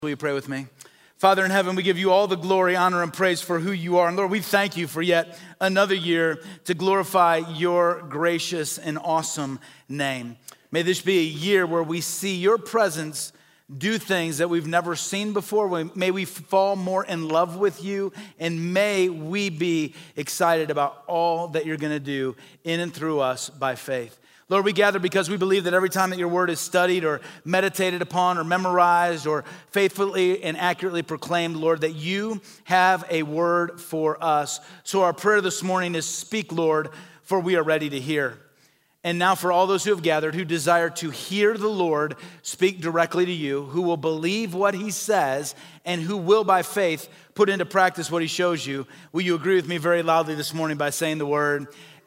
Will you pray with me? Father in heaven, we give you all the glory, honor, and praise for who you are. And Lord, we thank you for yet another year to glorify your gracious and awesome name. May this be a year where we see your presence do things that we've never seen before. May we fall more in love with you, and may we be excited about all that you're going to do in and through us by faith. Lord, we gather because we believe that every time that your word is studied or meditated upon or memorized or faithfully and accurately proclaimed, Lord, that you have a word for us. So our prayer this morning is, speak, Lord, for we are ready to hear. And now for all those who have gathered, who desire to hear the Lord speak directly to you, who will believe what he says and who will by faith put into practice what he shows you, will you agree with me very loudly this morning by saying the word,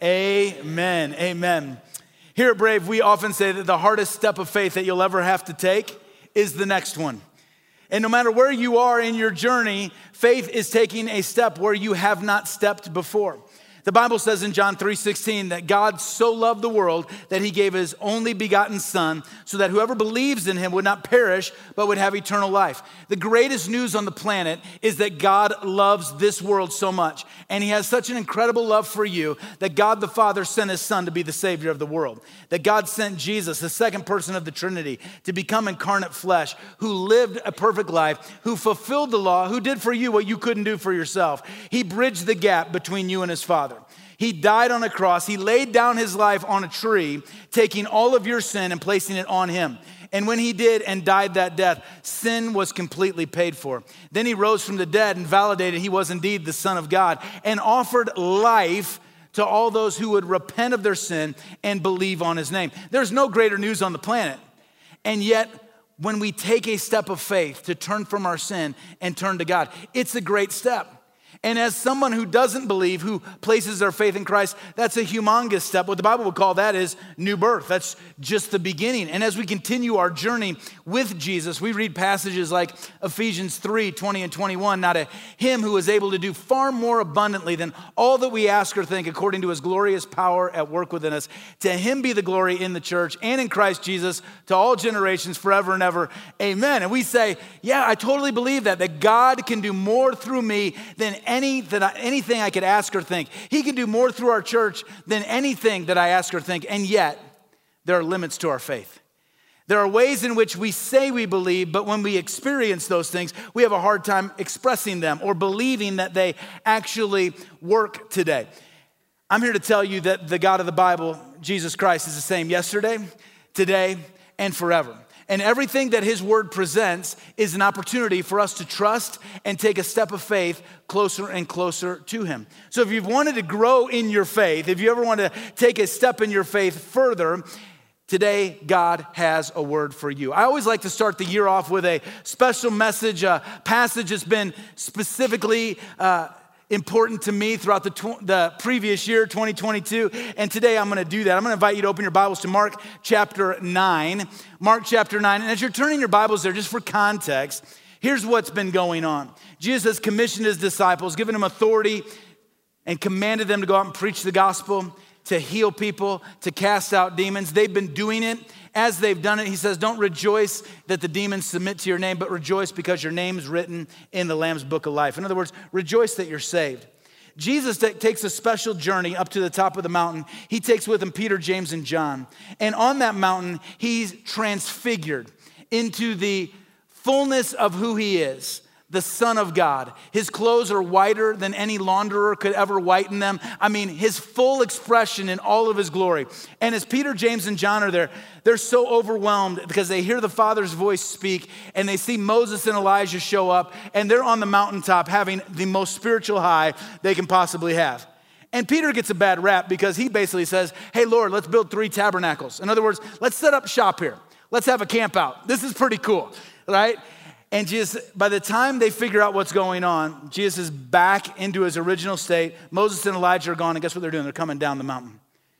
amen, amen. Here at Brave, we often say that the hardest step of faith that you'll ever have to take is the next one. And no matter where you are in your journey, faith is taking a step where you have not stepped before. The Bible says in John 3:16 that God so loved the world that he gave his only begotten son so that whoever believes in him would not perish but would have eternal life. The greatest news on the planet is that God loves this world so much, and he has such an incredible love for you that God the Father sent his son to be the savior of the world. That God sent Jesus, the second person of the Trinity, to become incarnate flesh, who lived a perfect life, who fulfilled the law, who did for you what you couldn't do for yourself. He bridged the gap between you and his Father. He died on a cross. He laid down his life on a tree, taking all of your sin and placing it on him. And when he did and died that death, sin was completely paid for. Then he rose from the dead and validated he was indeed the Son of God and offered life to all those who would repent of their sin and believe on his name. There's no greater news on the planet. And yet, when we take a step of faith to turn from our sin and turn to God, it's a great step. And as someone who doesn't believe, who places their faith in Christ, that's a humongous step. What the Bible would call that is new birth. That's just the beginning. And as we continue our journey with Jesus, we read passages like Ephesians 3:20 and 21. Now to him who is able to do far more abundantly than all that we ask or think, according to his glorious power at work within us, to him be the glory in the church and in Christ Jesus to all generations forever and ever. Amen. And we say, yeah, I totally believe that God can do more through me than anything I could ask or think. He can do more through our church than anything that I ask or think. And yet, there are limits to our faith. There are ways in which we say we believe, but when we experience those things, we have a hard time expressing them or believing that they actually work today. I'm here to tell you that the God of the Bible, Jesus Christ, is the same yesterday, today, and forever. And everything that his word presents is an opportunity for us to trust and take a step of faith closer and closer to him. So if you've wanted to grow in your faith, if you ever want to take a step in your faith further, today God has a word for you. I always like to start the year off with a special message, a passage that's been specifically important to me throughout the previous year, 2022. And today I'm going to do that. I'm going to invite you to open your Bibles to Mark chapter 9. Mark chapter 9. And as you're turning your Bibles there, just for context, here's what's been going on. Jesus has commissioned his disciples, given them authority, and commanded them to go out and preach the gospel, to heal people, to cast out demons. They've been doing it. As they've done it, he says, don't rejoice that the demons submit to your name, but rejoice because your name is written in the Lamb's book of life. In other words, rejoice that you're saved. Jesus takes a special journey up to the top of the mountain. He takes with him Peter, James, and John. And on that mountain, he's transfigured into the fullness of who he is, the Son of God. His clothes are whiter than any launderer could ever whiten them. I mean, his full expression in all of his glory. And as Peter, James, and John are there, they're so overwhelmed because they hear the Father's voice speak and they see Moses and Elijah show up and they're on the mountaintop having the most spiritual high they can possibly have. And Peter gets a bad rap because he basically says, hey, Lord, let's build 3 tabernacles. In other words, let's set up shop here. Let's have a camp out. This is pretty cool, right? And Jesus, by the time they figure out what's going on, Jesus is back into his original state. Moses and Elijah are gone, and guess what they're doing? They're coming down the mountain.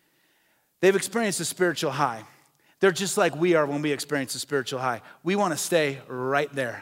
They've experienced a spiritual high. They're just like we are when we experience a spiritual high. We want to stay right there.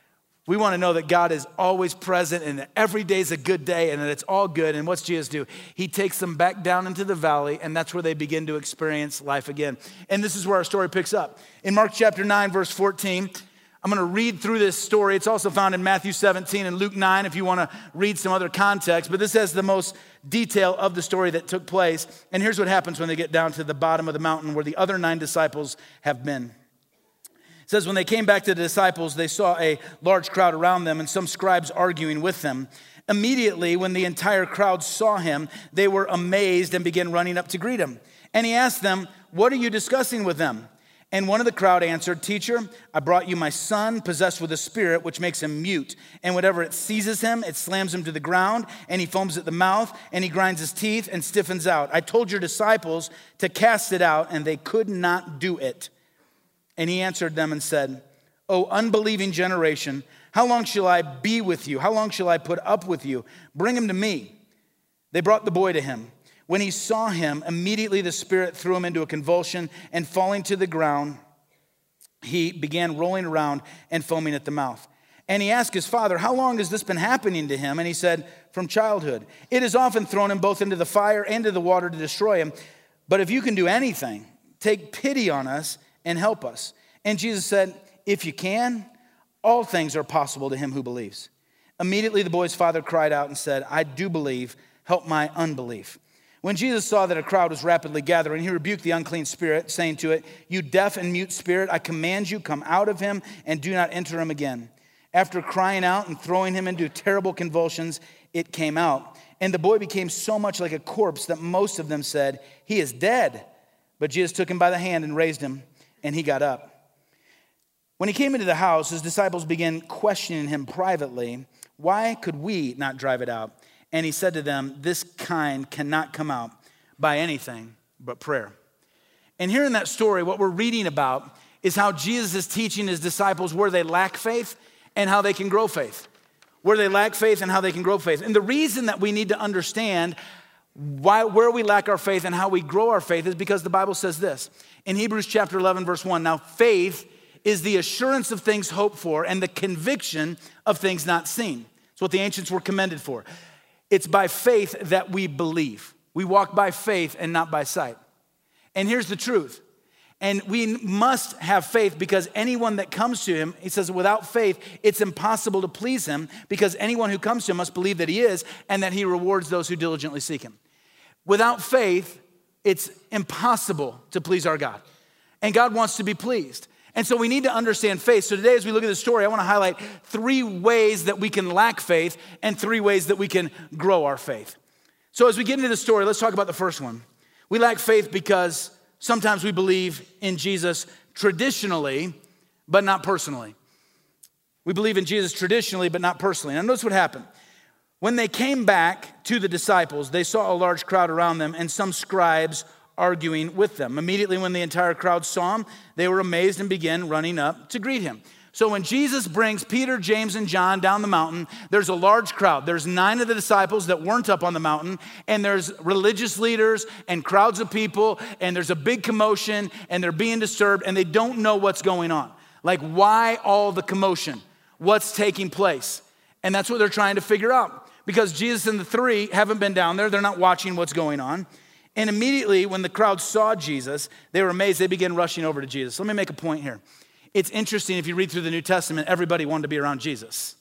We want to know that God is always present and that every day is a good day and that it's all good. And what's Jesus do? He takes them back down into the valley, and that's where they begin to experience life again. And this is where our story picks up. In Mark chapter 9, verse 14, I'm going to read through this story. It's also found in Matthew 17 and Luke 9 if you want to read some other context. But this has the most detail of the story that took place. And here's what happens when they get down to the bottom of the mountain where the other 9 disciples have been. It says, when they came back to the disciples, they saw a large crowd around them and some scribes arguing with them. Immediately, when the entire crowd saw him, they were amazed and began running up to greet him. And he asked them, "What are you discussing with them?" And one of the crowd answered, "Teacher, I brought you my son, possessed with a spirit, which makes him mute. And whenever it seizes him, it slams him to the ground, and he foams at the mouth, and he grinds his teeth and stiffens out. I told your disciples to cast it out, and they could not do it." And he answered them and said, "O unbelieving generation, how long shall I be with you? How long shall I put up with you? Bring him to me." They brought the boy to him. When he saw him, immediately the spirit threw him into a convulsion, and falling to the ground, he began rolling around and foaming at the mouth. And he asked his father, "How long has this been happening to him?" And he said, "From childhood. It has often thrown him both into the fire and into the water to destroy him. But if you can do anything, take pity on us and help us." And Jesus said, "If you can, all things are possible to him who believes." Immediately the boy's father cried out and said, "I do believe, help my unbelief." When Jesus saw that a crowd was rapidly gathering, he rebuked the unclean spirit, saying to it, "You deaf and mute spirit, I command you, come out of him and do not enter him again." After crying out and throwing him into terrible convulsions, it came out. And the boy became so much like a corpse that most of them said, "He is dead." But Jesus took him by the hand and raised him, and he got up. When he came into the house, his disciples began questioning him privately, "Why could we not drive it out?" And he said to them, "This kind cannot come out by anything but prayer." And here in that story, what we're reading about is how Jesus is teaching his disciples where they lack faith and how they can grow faith. Where they lack faith and how they can grow faith. And the reason that we need to understand where we lack our faith and how we grow our faith is because the Bible says this. In Hebrews chapter 11, verse 1, "Now faith is the assurance of things hoped for and the conviction of things not seen." It's what the ancients were commended for. It's by faith that we believe. We walk by faith and not by sight. And here's the truth. And we must have faith because anyone that comes to him, he says, without faith, it's impossible to please him because anyone who comes to him must believe that he is and that he rewards those who diligently seek him. Without faith, it's impossible to please our God. And God wants to be pleased. And so we need to understand faith. So today as we look at the story, I want to highlight 3 ways that we can lack faith and 3 ways that we can grow our faith. So as we get into the story, let's talk about the first one. We lack faith because sometimes we believe in Jesus traditionally, but not personally. We believe in Jesus traditionally, but not personally. Now notice what happened. When they came back to the disciples, they saw a large crowd around them and some scribes arguing with them. Immediately when the entire crowd saw him, they were amazed and began running up to greet him. So when Jesus brings Peter, James, and John down the mountain, there's a large crowd. There's 9 of the disciples that weren't up on the mountain, and there's religious leaders and crowds of people, and there's a big commotion, and they're being disturbed, and they don't know what's going on. Like, why all the commotion? What's taking place? And that's what they're trying to figure out. Because Jesus and the 3 haven't been down there. They're not watching what's going on. And immediately when the crowd saw Jesus, they were amazed. They began rushing over to Jesus. Let me make a point here. It's interesting if you read through the New Testament, everybody wanted to be around Jesus.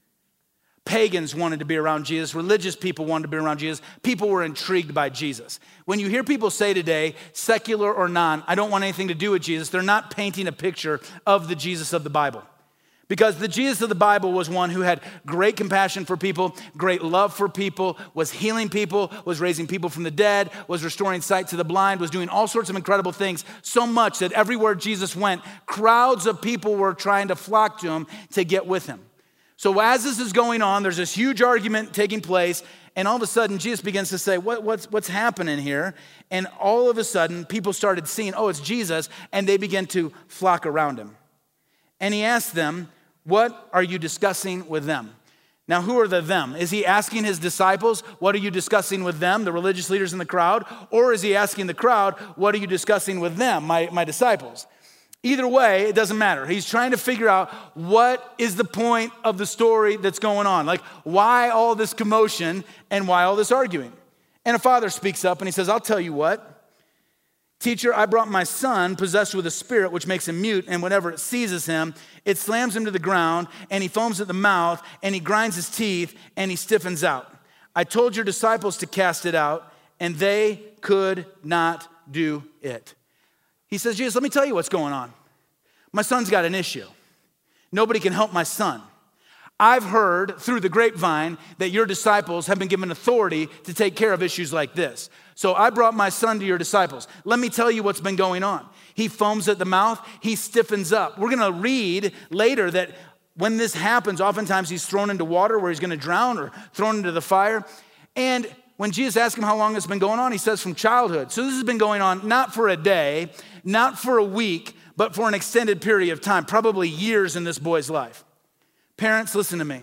Pagans wanted to be around Jesus. Religious people wanted to be around Jesus. People were intrigued by Jesus. When you hear people say today, secular or non, I don't want anything to do with Jesus, they're not painting a picture of the Jesus of the Bible. Because the Jesus of the Bible was one who had great compassion for people, great love for people, was healing people, was raising people from the dead, was restoring sight to the blind, was doing all sorts of incredible things, so much that everywhere Jesus went, crowds of people were trying to flock to him to get with him. So as this is going on, there's this huge argument taking place, and all of a sudden Jesus begins to say, what's happening here? And all of a sudden, people started seeing, oh, it's Jesus, and they began to flock around him. And he asked them, what are you discussing with them? Now, who are the them? Is he asking his disciples, what are you discussing with them, the religious leaders in the crowd? Or is he asking the crowd, what are you discussing with them, my disciples? Either way, it doesn't matter. He's trying to figure out what is the point of the story that's going on. Like, why all this commotion and why all this arguing? And a father speaks up and he says, I'll tell you what. Teacher, I brought my son possessed with a spirit which makes him mute, and whenever it seizes him, it slams him to the ground, and he foams at the mouth, and he grinds his teeth, and he stiffens out. I told your disciples to cast it out, and they could not do it. He says, Jesus, let me tell you what's going on. My son's got an issue. Nobody can help my son. I've heard through the grapevine that your disciples have been given authority to take care of issues like this. So I brought my son to your disciples. Let me tell you what's been going on. He foams at the mouth. He stiffens up. We're going to read later that when this happens, oftentimes he's thrown into water where he's going to drown or thrown into the fire. And when Jesus asked him how long it's been going on, he says from childhood. So this has been going on not for a day, not for a week, but for an extended period of time, probably years in this boy's life. Parents, listen to me.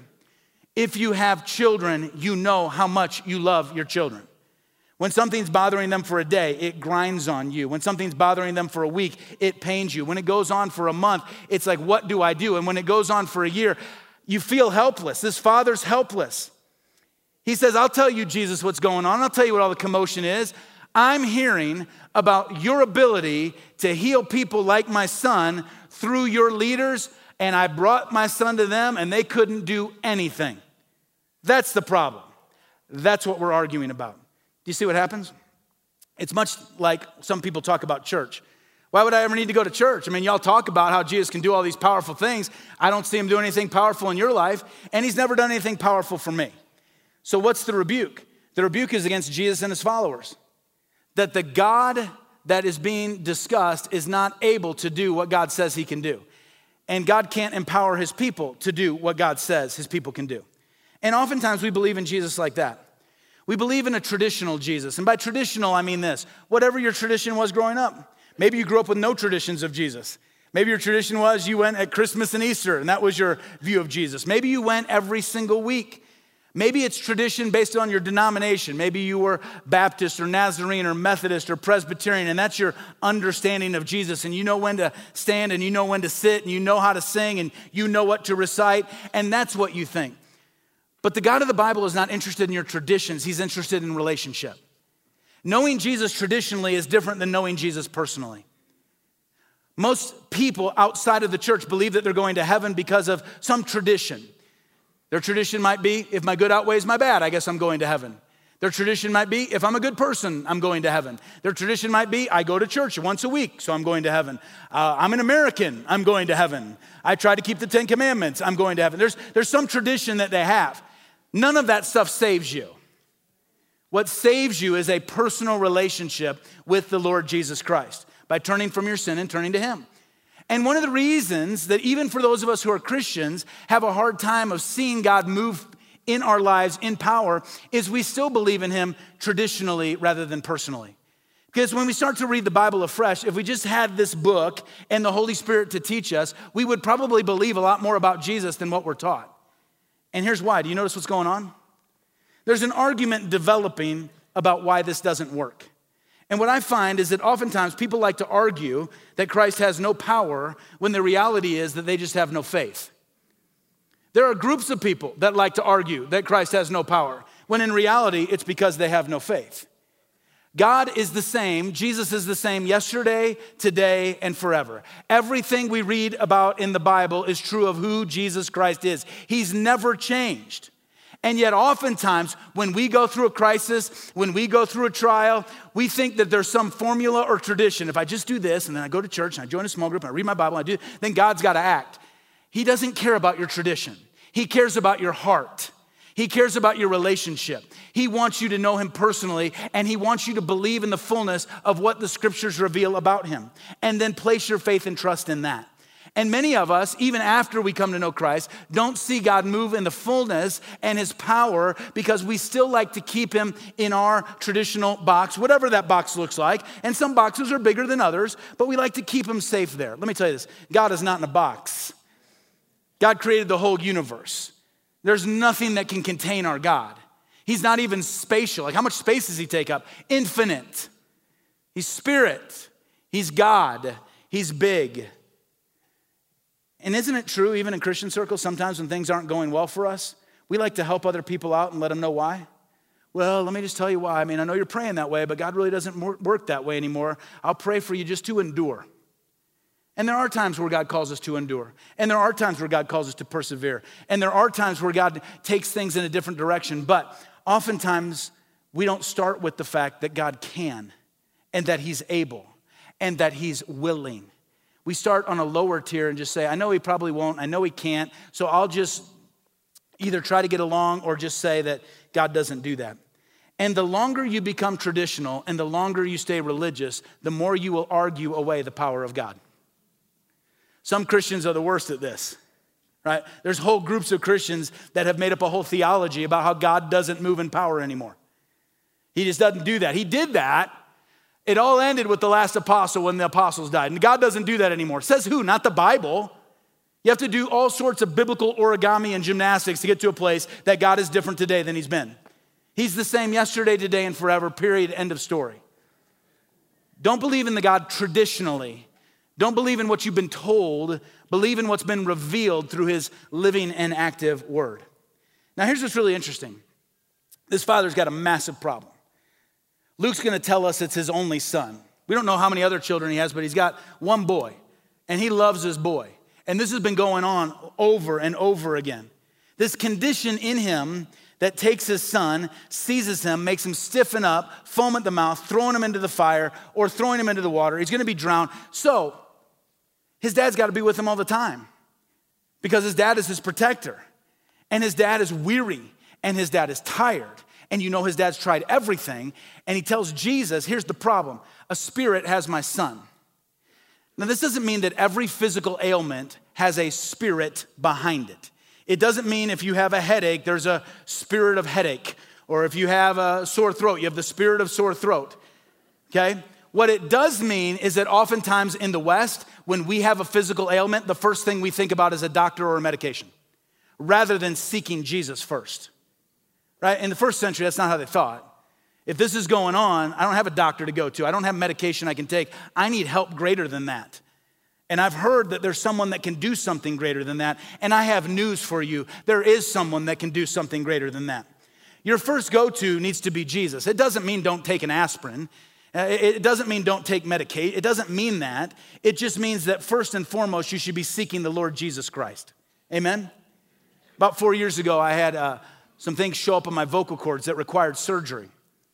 If you have children, you know how much you love your children. When something's bothering them for a day, it grinds on you. When something's bothering them for a week, it pains you. When it goes on for a month, it's like, what do I do? And when it goes on for a year, you feel helpless. This father's helpless. He says, I'll tell you, Jesus, what's going on. I'll tell you what all the commotion is. I'm hearing about your ability to heal people like my son through your leaders, and I brought my son to them, and they couldn't do anything. That's the problem. That's what we're arguing about. Do you see what happens? It's much like some people talk about church. Why would I ever need to go to church? I mean, y'all talk about how Jesus can do all these powerful things. I don't see him do anything powerful in your life, and he's never done anything powerful for me. So what's the rebuke? The rebuke is against Jesus and his followers. That the God that is being discussed is not able to do what God says he can do. And God can't empower his people to do what God says his people can do. And oftentimes we believe in Jesus like that. We believe in a traditional Jesus. And by traditional, I mean this. Whatever your tradition was growing up. Maybe you grew up with no traditions of Jesus. Maybe your tradition was you went at Christmas and Easter, and that was your view of Jesus. Maybe you went every single week. Maybe it's tradition based on your denomination. Maybe you were Baptist or Nazarene or Methodist or Presbyterian, and that's your understanding of Jesus. And you know when to stand, and you know when to sit, and you know how to sing, and you know what to recite, and that's what you think. But the God of the Bible is not interested in your traditions. He's interested in relationship. Knowing Jesus traditionally is different than knowing Jesus personally. Most people outside of the church believe that they're going to heaven because of some tradition. Their tradition might be, if my good outweighs my bad, I guess I'm going to heaven. Their tradition might be, if I'm a good person, I'm going to heaven. Their tradition might be, I go to church once a week, so I'm going to heaven. I'm an American, I'm going to heaven. I try to keep the 10 Commandments, I'm going to heaven. There's some tradition that they have. None of that stuff saves you. What saves you is a personal relationship with the Lord Jesus Christ by turning from your sin and turning to him. And one of the reasons that even for those of us who are Christians have a hard time of seeing God move in our lives in power is we still believe in him traditionally rather than personally. Because when we start to read the Bible afresh, if we just had this book and the Holy Spirit to teach us, we would probably believe a lot more about Jesus than what we're taught. And here's why. Do you notice what's going on? There's an argument developing about why this doesn't work. And what I find is that oftentimes people like to argue that Christ has no power when the reality is that they just have no faith. There are groups of people that like to argue that Christ has no power, when in reality it's because they have no faith. God is the same, Jesus is the same yesterday, today, and forever. Everything we read about in the Bible is true of who Jesus Christ is. He's never changed. And yet oftentimes when we go through a crisis, when we go through a trial, we think that there's some formula or tradition. If I just do this, and then I go to church, and I join a small group, and I read my Bible, and I do, then God's got to act. He doesn't care about your tradition. He cares about your heart. He cares about your relationship. He wants you to know him personally, and he wants you to believe in the fullness of what the scriptures reveal about him, and then place your faith and trust in that. And many of us, even after we come to know Christ, don't see God move in the fullness and his power because we still like to keep him in our traditional box, whatever that box looks like. And some boxes are bigger than others, but we like to keep him safe there. Let me tell you this, God is not in a box. God created the whole universe. There's nothing that can contain our God. He's not even spatial. Like, how much space does he take up? Infinite. He's spirit. He's God. He's big. And isn't it true, even in Christian circles, sometimes when things aren't going well for us, we like to help other people out and let them know why? Well, let me just tell you why. I mean, I know you're praying that way, but God really doesn't work that way anymore. I'll pray for you just to endure. And there are times where God calls us to endure. And there are times where God calls us to persevere. And there are times where God takes things in a different direction. But oftentimes, we don't start with the fact that God can and that he's able and that he's willing. We start on a lower tier and just say, I know he probably won't. I know he can't. So I'll just either try to get along or just say that God doesn't do that. And the longer you become traditional and the longer you stay religious, the more you will argue away the power of God. Some Christians are the worst at this, right? There's whole groups of Christians that have made up a whole theology about how God doesn't move in power anymore. He just doesn't do that. He did that. It all ended with the last apostle when the apostles died. And God doesn't do that anymore. Says who? Not the Bible. You have to do all sorts of biblical origami and gymnastics to get to a place that God is different today than he's been. He's the same yesterday, today, and forever, period, end of story. Don't believe in the God traditionally. Don't believe in what you've been told. Believe in what's been revealed through his living and active word. Now, here's what's really interesting. This father's got a massive problem. Luke's going to tell us it's his only son. We don't know how many other children he has, but he's got one boy, and he loves his boy. And this has been going on over and over again. This condition in him that takes his son, seizes him, makes him stiffen up, foam at the mouth, throwing him into the fire or throwing him into the water. He's going to be drowned. So his dad's got to be with him all the time because his dad is his protector. And his dad is weary and his dad is tired. And you know his dad's tried everything. And he tells Jesus, here's the problem. A spirit has my son. Now, this doesn't mean that every physical ailment has a spirit behind it. It doesn't mean if you have a headache, there's a spirit of headache. Or if you have a sore throat, you have the spirit of sore throat. Okay? What it does mean is that oftentimes in the West, when we have a physical ailment, the first thing we think about is a doctor or a medication, rather than seeking Jesus first. Right? In the first century, that's not how they thought. If this is going on, I don't have a doctor to go to. I don't have medication I can take. I need help greater than that. And I've heard that there's someone that can do something greater than that. And I have news for you. There is someone that can do something greater than that. Your first go-to needs to be Jesus. It doesn't mean don't take an aspirin. It doesn't mean don't take Medicaid. It doesn't mean that. It just means that first and foremost, you should be seeking the Lord Jesus Christ. Amen? About 4 years ago, I had some things show up on my vocal cords that required surgery.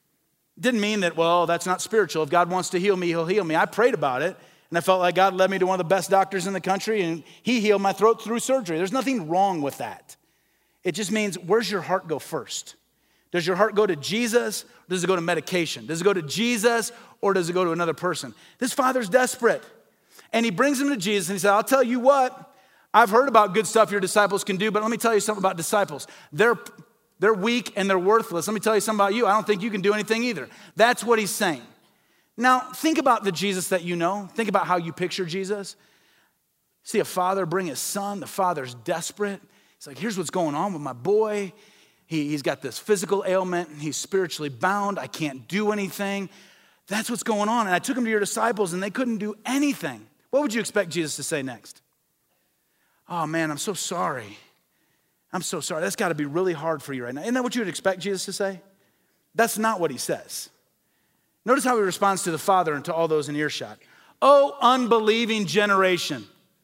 Didn't mean that, well, that's not spiritual. If God wants to heal me, he'll heal me. I prayed about it, and I felt like God led me to one of the best doctors in the country, and he healed my throat through surgery. There's nothing wrong with that. It just means, where's your heart go first? Does your heart go to Jesus, or does it go to medication? Does it go to Jesus, or does it go to another person? This father's desperate, and he brings him to Jesus, and he said, I'll tell you what, I've heard about good stuff your disciples can do, but let me tell you something about disciples. They're weak and they're worthless. Let me tell you something about you. I don't think you can do anything either. That's what he's saying. Now, think about the Jesus that you know. Think about how you picture Jesus. See a father bring his son. The father's desperate. He's like, here's what's going on with my boy. He's got this physical ailment. He's spiritually bound. I can't do anything. That's what's going on. And I took him to your disciples and they couldn't do anything. What would you expect Jesus to say next? Oh man, I'm so sorry. I'm so sorry. That's got to be really hard for you right now. Isn't that what you would expect Jesus to say? That's not what he says. Notice how he responds to the Father and to all those in earshot. Oh, unbelieving generation,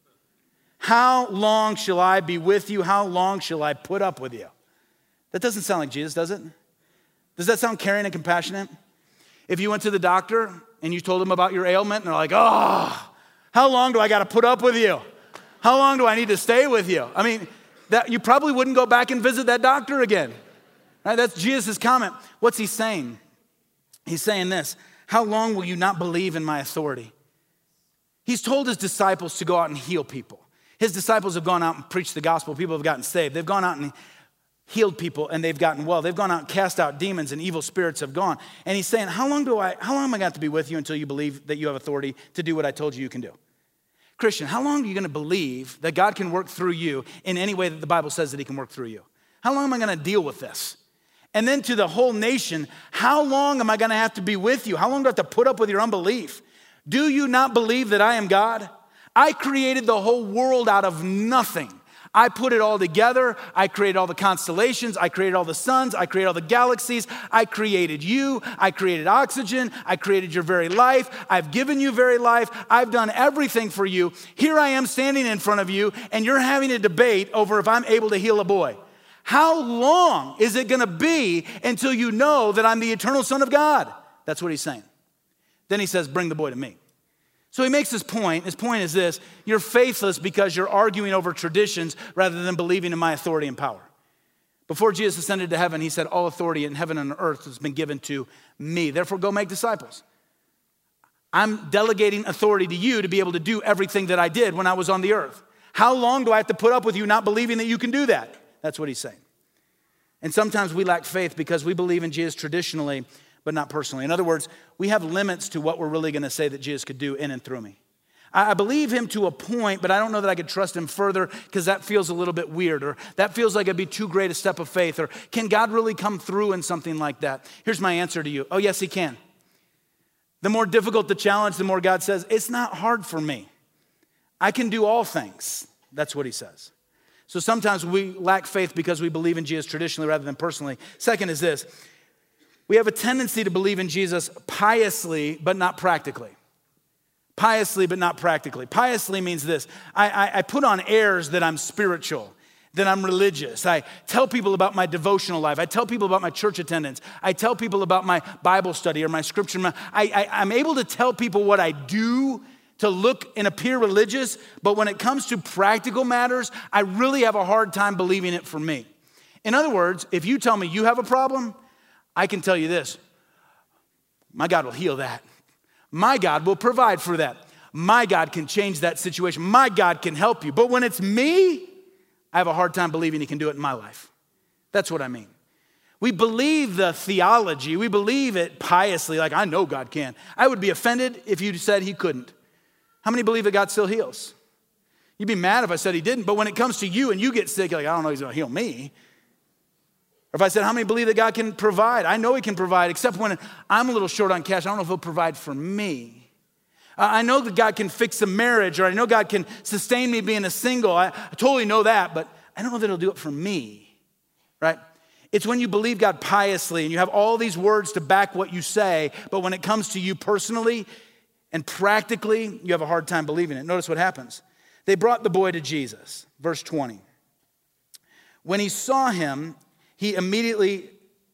how long shall I be with you? How long shall I put up with you? That doesn't sound like Jesus, does it? Does that sound caring and compassionate? If you went to the doctor and you told them about your ailment and they're like, oh, how long do I got to put up with you? How long do I need to stay with you? I mean, that you probably wouldn't go back and visit that doctor again. Right? That's Jesus' comment. What's he saying? He's saying this, how long will you not believe in my authority? He's told his disciples to go out and heal people. His disciples have gone out and preached the gospel. People have gotten saved. They've gone out and healed people and they've gotten well. They've gone out and cast out demons and evil spirits have gone. And he's saying, how long am I going to have to be with you until you believe that you have authority to do what I told you can do? Christian, how long are you going to believe that God can work through you in any way that the Bible says that he can work through you? How long am I going to deal with this? And then to the whole nation, how long am I going to have to be with you? How long do I have to put up with your unbelief? Do you not believe that I am God? I created the whole world out of nothing. I put it all together. I created all the constellations. I created all the suns. I created all the galaxies. I created you. I created oxygen. I created your very life. I've given you very life. I've done everything for you. Here I am standing in front of you, and you're having a debate over if I'm able to heal a boy. How long is it going to be until you know that I'm the eternal Son of God? That's what he's saying. Then he says, bring the boy to me. So he makes his point. His point is this: you're faithless because you're arguing over traditions rather than believing in my authority and power. Before Jesus ascended to heaven, he said, all authority in heaven and on earth has been given to me. Therefore, go make disciples. I'm delegating authority to you to be able to do everything that I did when I was on the earth. How long do I have to put up with you not believing that you can do that? That's what he's saying. And sometimes we lack faith because we believe in Jesus traditionally, but not personally. In other words, we have limits to what we're really going to say that Jesus could do in and through me. I believe him to a point, but I don't know that I could trust him further because that feels a little bit weird, or that feels like it'd be too great a step of faith, or can God really come through in something like that? Here's my answer to you. Oh, yes, he can. The more difficult the challenge, the more God says, it's not hard for me. I can do all things. That's what he says. So sometimes we lack faith because we believe in Jesus traditionally rather than personally. Second is this: we have a tendency to believe in Jesus piously, but not practically. Piously, but not practically. Piously means this: I put on airs that I'm spiritual, that I'm religious. I tell people about my devotional life. I tell people about my church attendance. I tell people about my Bible study or my scripture. I'm able to tell people what I do to look and appear religious, but when it comes to practical matters, I really have a hard time believing it for me. In other words, if you tell me you have a problem, I can tell you this: my God will heal that. My God will provide for that. My God can change that situation. My God can help you. But when it's me, I have a hard time believing he can do it in my life. That's what I mean. We believe the theology. We believe it piously, like I know God can. I would be offended if you said he couldn't. How many believe that God still heals? You'd be mad if I said he didn't, but when it comes to you and you get sick, you're like, I don't know he's gonna heal me. Or if I said, how many believe that God can provide? I know he can provide, except when I'm a little short on cash, I don't know if he'll provide for me. I know that God can fix a marriage, or I know God can sustain me being a single. I totally know that, but I don't know that he'll do it for me, right? It's when you believe God piously and you have all these words to back what you say, but when it comes to you personally and practically, you have a hard time believing it. Notice what happens. They brought the boy to Jesus. Verse 20. When he saw him, immediately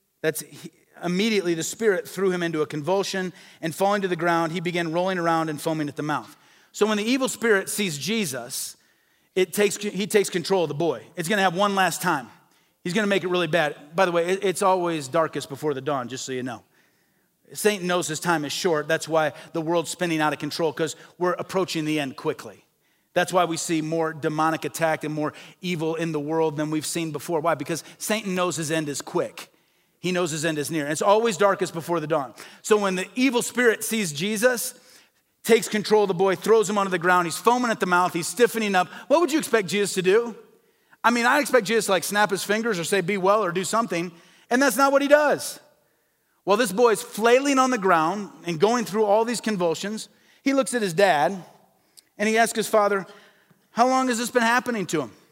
the spirit threw him into a convulsion, and falling to the ground, he began rolling around and foaming at the mouth. So when the evil spirit sees Jesus, he takes control of the boy. It's going to have one last time. He's going to make it really bad. By the way, it's always darkest before the dawn, just so you know. Satan knows his time is short. That's why the world's spinning out of control, because we're approaching the end quickly. That's why we see more demonic attack and more evil in the world than we've seen before. Why? Because Satan knows his end is quick. He knows his end is near. And it's always darkest before the dawn. So when the evil spirit sees Jesus, takes control of the boy, throws him onto the ground, he's foaming at the mouth, he's stiffening up. What would you expect Jesus to do? I mean, I expect Jesus to snap his fingers or say, be well, or do something. And that's not what he does. While this boy's flailing on the ground and going through all these convulsions, he looks at his dad and he asks his father, how long has this been happening to him?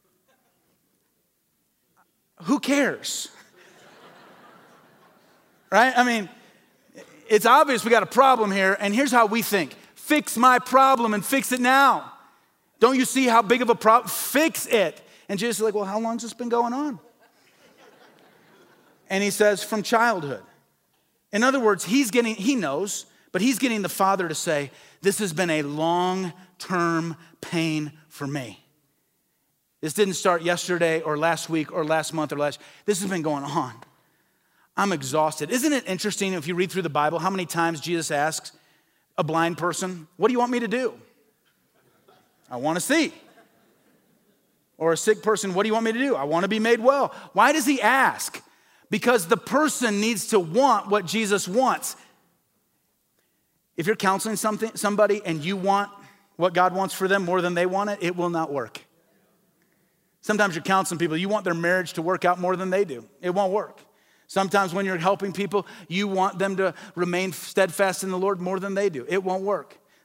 Who cares? Right? I mean, it's obvious we got a problem here, and here's how we think. Fix my problem and fix it now. Don't you see how big of a problem? Fix it. And Jesus is like, well, how long has this been going on? And he says, from childhood. In other words, he knows, but he's getting the father to say, this has been a long-term pain for me. This didn't start yesterday or last week or last month or this has been going on. I'm exhausted. Isn't it interesting if you read through the Bible how many times Jesus asks a blind person, what do you want me to do? I want to see. Or a sick person, what do you want me to do? I want to be made well. Why does he ask? Because the person needs to want what Jesus wants. If you're counseling somebody and you want what God wants for them more than they want it, it will not work. Sometimes you're counseling people, you want their marriage to work out more than they do. It won't work. Sometimes when you're helping people, you want them to remain steadfast in the Lord more than they do. It won't work.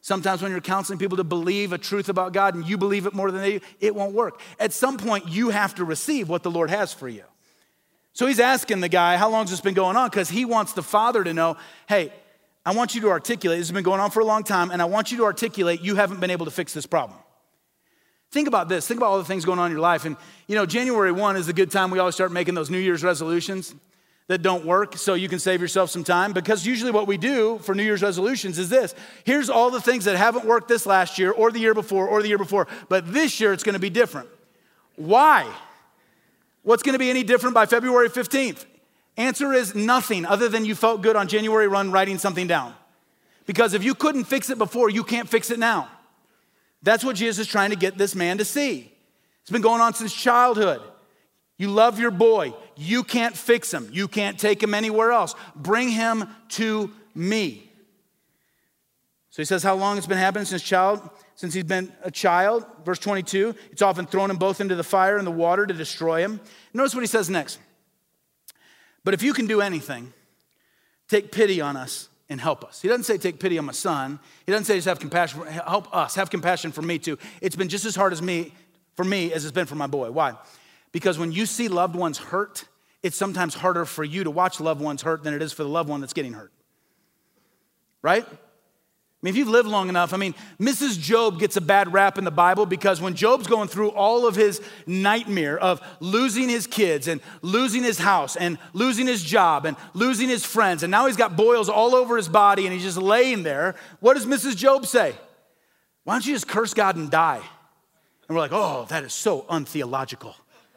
Sometimes when you're counseling people to believe a truth about God and you believe it more than they do, it won't work. At some point, you have to receive what the Lord has for you. So he's asking the guy, how long has this been going on? Because he wants the father to know, hey, I want you to articulate, this has been going on for a long time, and I want you to articulate you haven't been able to fix this problem. Think about this. Think about all the things going on in your life. And, January 1 is a good time we always start making those New Year's resolutions that don't work so you can save yourself some time. Because usually what we do for New Year's resolutions is this. Here's all the things that haven't worked this last year or the year before or the year before. But this year it's going to be different. Why? What's going to be any different by February 15th? Answer is nothing other than you felt good on January 1 writing something down. Because if you couldn't fix it before, you can't fix it now. That's what Jesus is trying to get this man to see. It's been going on since childhood. You love your boy. You can't fix him. You can't take him anywhere else. Bring him to me. So he says how long it's been happening since he's been a child. Verse 22, it's often thrown him both into the fire and the water to destroy him. Notice what he says next. But if you can do anything, take pity on us and help us. He doesn't say take pity on my son. He doesn't say just have compassion, help us, have compassion for me too. It's been just as hard for me as it's been for my boy. Why? Because when you see loved ones hurt, it's sometimes harder for you to watch loved ones hurt than it is for the loved one that's getting hurt. Right? If you've lived long enough, Mrs. Job gets a bad rap in the Bible because when Job's going through all of his nightmare of losing his kids and losing his house and losing his job and losing his friends, and now he's got boils all over his body and he's just laying there, what does Mrs. Job say? Why don't you just curse God and die? And we're like, oh, that is so untheological.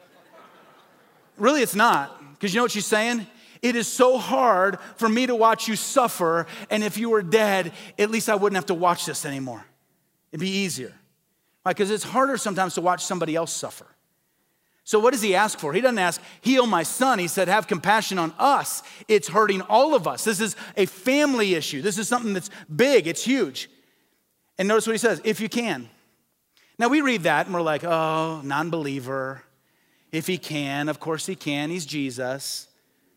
Really, it's not, because you know what she's saying? It is so hard for me to watch you suffer, and if you were dead, at least I wouldn't have to watch this anymore. It'd be easier. Why? Because it's harder sometimes to watch somebody else suffer. So what does he ask for? He doesn't ask, heal my son. He said, have compassion on us. It's hurting all of us. This is a family issue. This is something that's big. It's huge. And notice what he says, if you can. Now we read that, and we're like, oh, non-believer. If he can, of course he can. He's Jesus.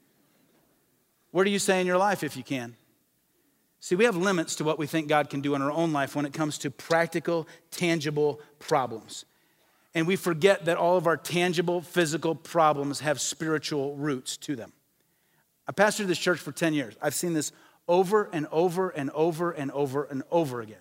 What do you say in your life if you can? See, we have limits to what we think God can do in our own life when it comes to practical, tangible problems. And we forget that all of our tangible, physical problems have spiritual roots to them. I pastored this church for 10 years. I've seen this over and over and over and over and over again.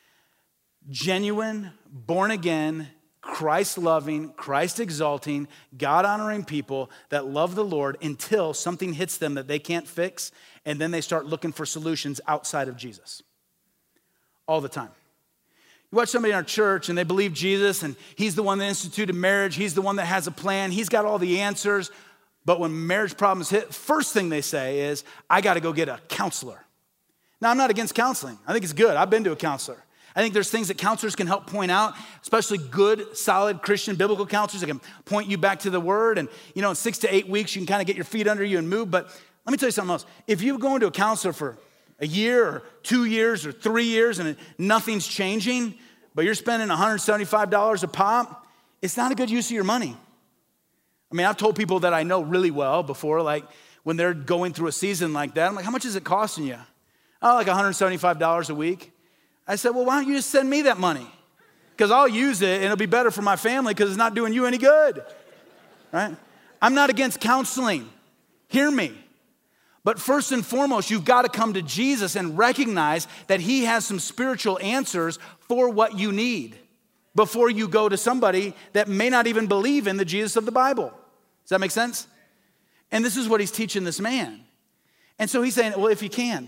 Genuine, born again, Christ-loving, Christ-exalting, God-honoring people that love the Lord until something hits them that they can't fix, and then they start looking for solutions outside of Jesus. All the time. You watch somebody in our church, and they believe Jesus, and he's the one that instituted marriage, he's the one that has a plan, he's got all the answers, but when marriage problems hit, first thing they say is, I got to go get a counselor. Now, I'm not against counseling. I think it's good. I've been to a counselor. I think there's things that counselors can help point out, especially good, solid Christian biblical counselors that can point you back to the word. And, in 6 to 8 weeks, you can kind of get your feet under you and move. But let me tell you something else. If you go into a counselor for a year or 2 years or 3 years and nothing's changing, but you're spending $175 a pop, it's not a good use of your money. I've told people that I know really well before, like when they're going through a season like that, I'm like, how much is it costing you? Oh, like $175 a week. I said, well, why don't you just send me that money? Because I'll use it and it'll be better for my family because it's not doing you any good, right? I'm not against counseling. Hear me. But first and foremost, you've got to come to Jesus and recognize that he has some spiritual answers for what you need before you go to somebody that may not even believe in the Jesus of the Bible. Does that make sense? And this is what he's teaching this man. And so he's saying, well, if you can.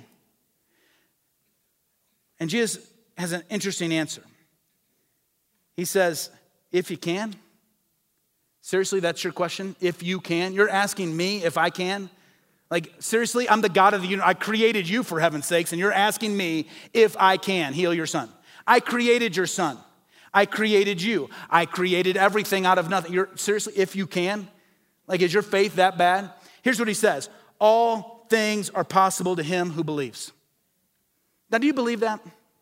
And Jesus has an interesting answer. He says, if you can. Seriously, that's your question? If you can? You're asking me if I can? Like, seriously, I'm the God of the universe. I created you, for heaven's sakes, and you're asking me if I can heal your son. I created your son. I created you. I created everything out of nothing. Seriously, if you can? Like, is your faith that bad? Here's what he says. All things are possible to him who believes. Now, do you believe that?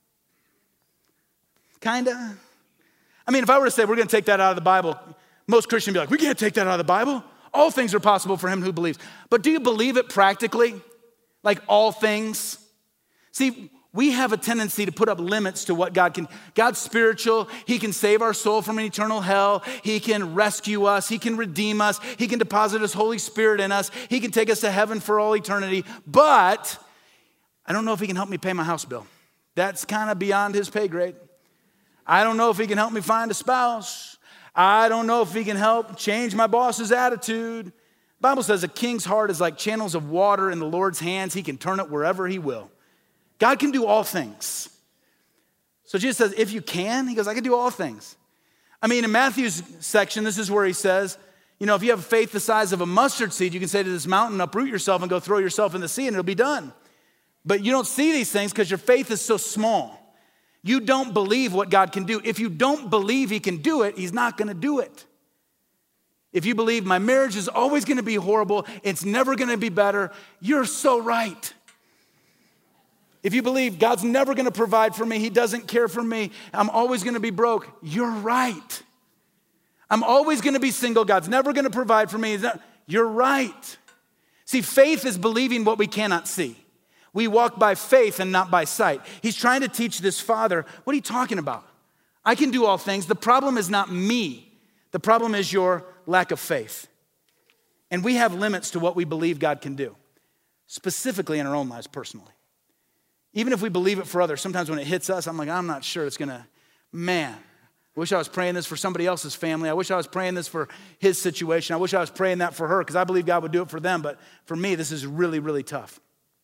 Kinda. If I were to say we're going to take that out of the Bible, most Christians would be like, we can't take that out of the Bible. All things are possible for him who believes. But do you believe it practically? Like all things? See, we have a tendency to put up limits to what God can. God's spiritual. He can save our soul from an eternal hell. He can rescue us. He can redeem us. He can deposit His Holy Spirit in us. He can take us to heaven for all eternity. But I don't know if He can help me pay my house bill. That's kind of beyond His pay grade. I don't know if He can help me find a spouse. I don't know if He can help change my boss's attitude. The Bible says a king's heart is like channels of water in the Lord's hands. He can turn it wherever He will. God can do all things. So Jesus says, if you can, He goes, I can do all things. I mean, in Matthew's section, this is where He says, you know, if you have faith the size of a mustard seed, you can say to this mountain, uproot yourself and go throw yourself in the sea and it'll be done. But you don't see these things because your faith is so small. You don't believe what God can do. If you don't believe He can do it, He's not going to do it. If you believe my marriage is always going to be horrible, it's never going to be better, you're so right. If you believe God's never going to provide for me, He doesn't care for me, I'm always going to be broke, you're right. I'm always going to be single, God's never going to provide for me, you're right. See, faith is believing what we cannot see. We walk by faith and not by sight. He's trying to teach this father, what are you talking about? I can do all things. The problem is not me. The problem is your lack of faith. And we have limits to what we believe God can do, specifically in our own lives personally. Even if we believe it for others, sometimes when it hits us, I'm like, I'm not sure it's gonna, man, I wish I was praying this for somebody else's family. I wish I was praying this for his situation. I wish I was praying that for her because I believe God would do it for them. But for me, this is really, really tough.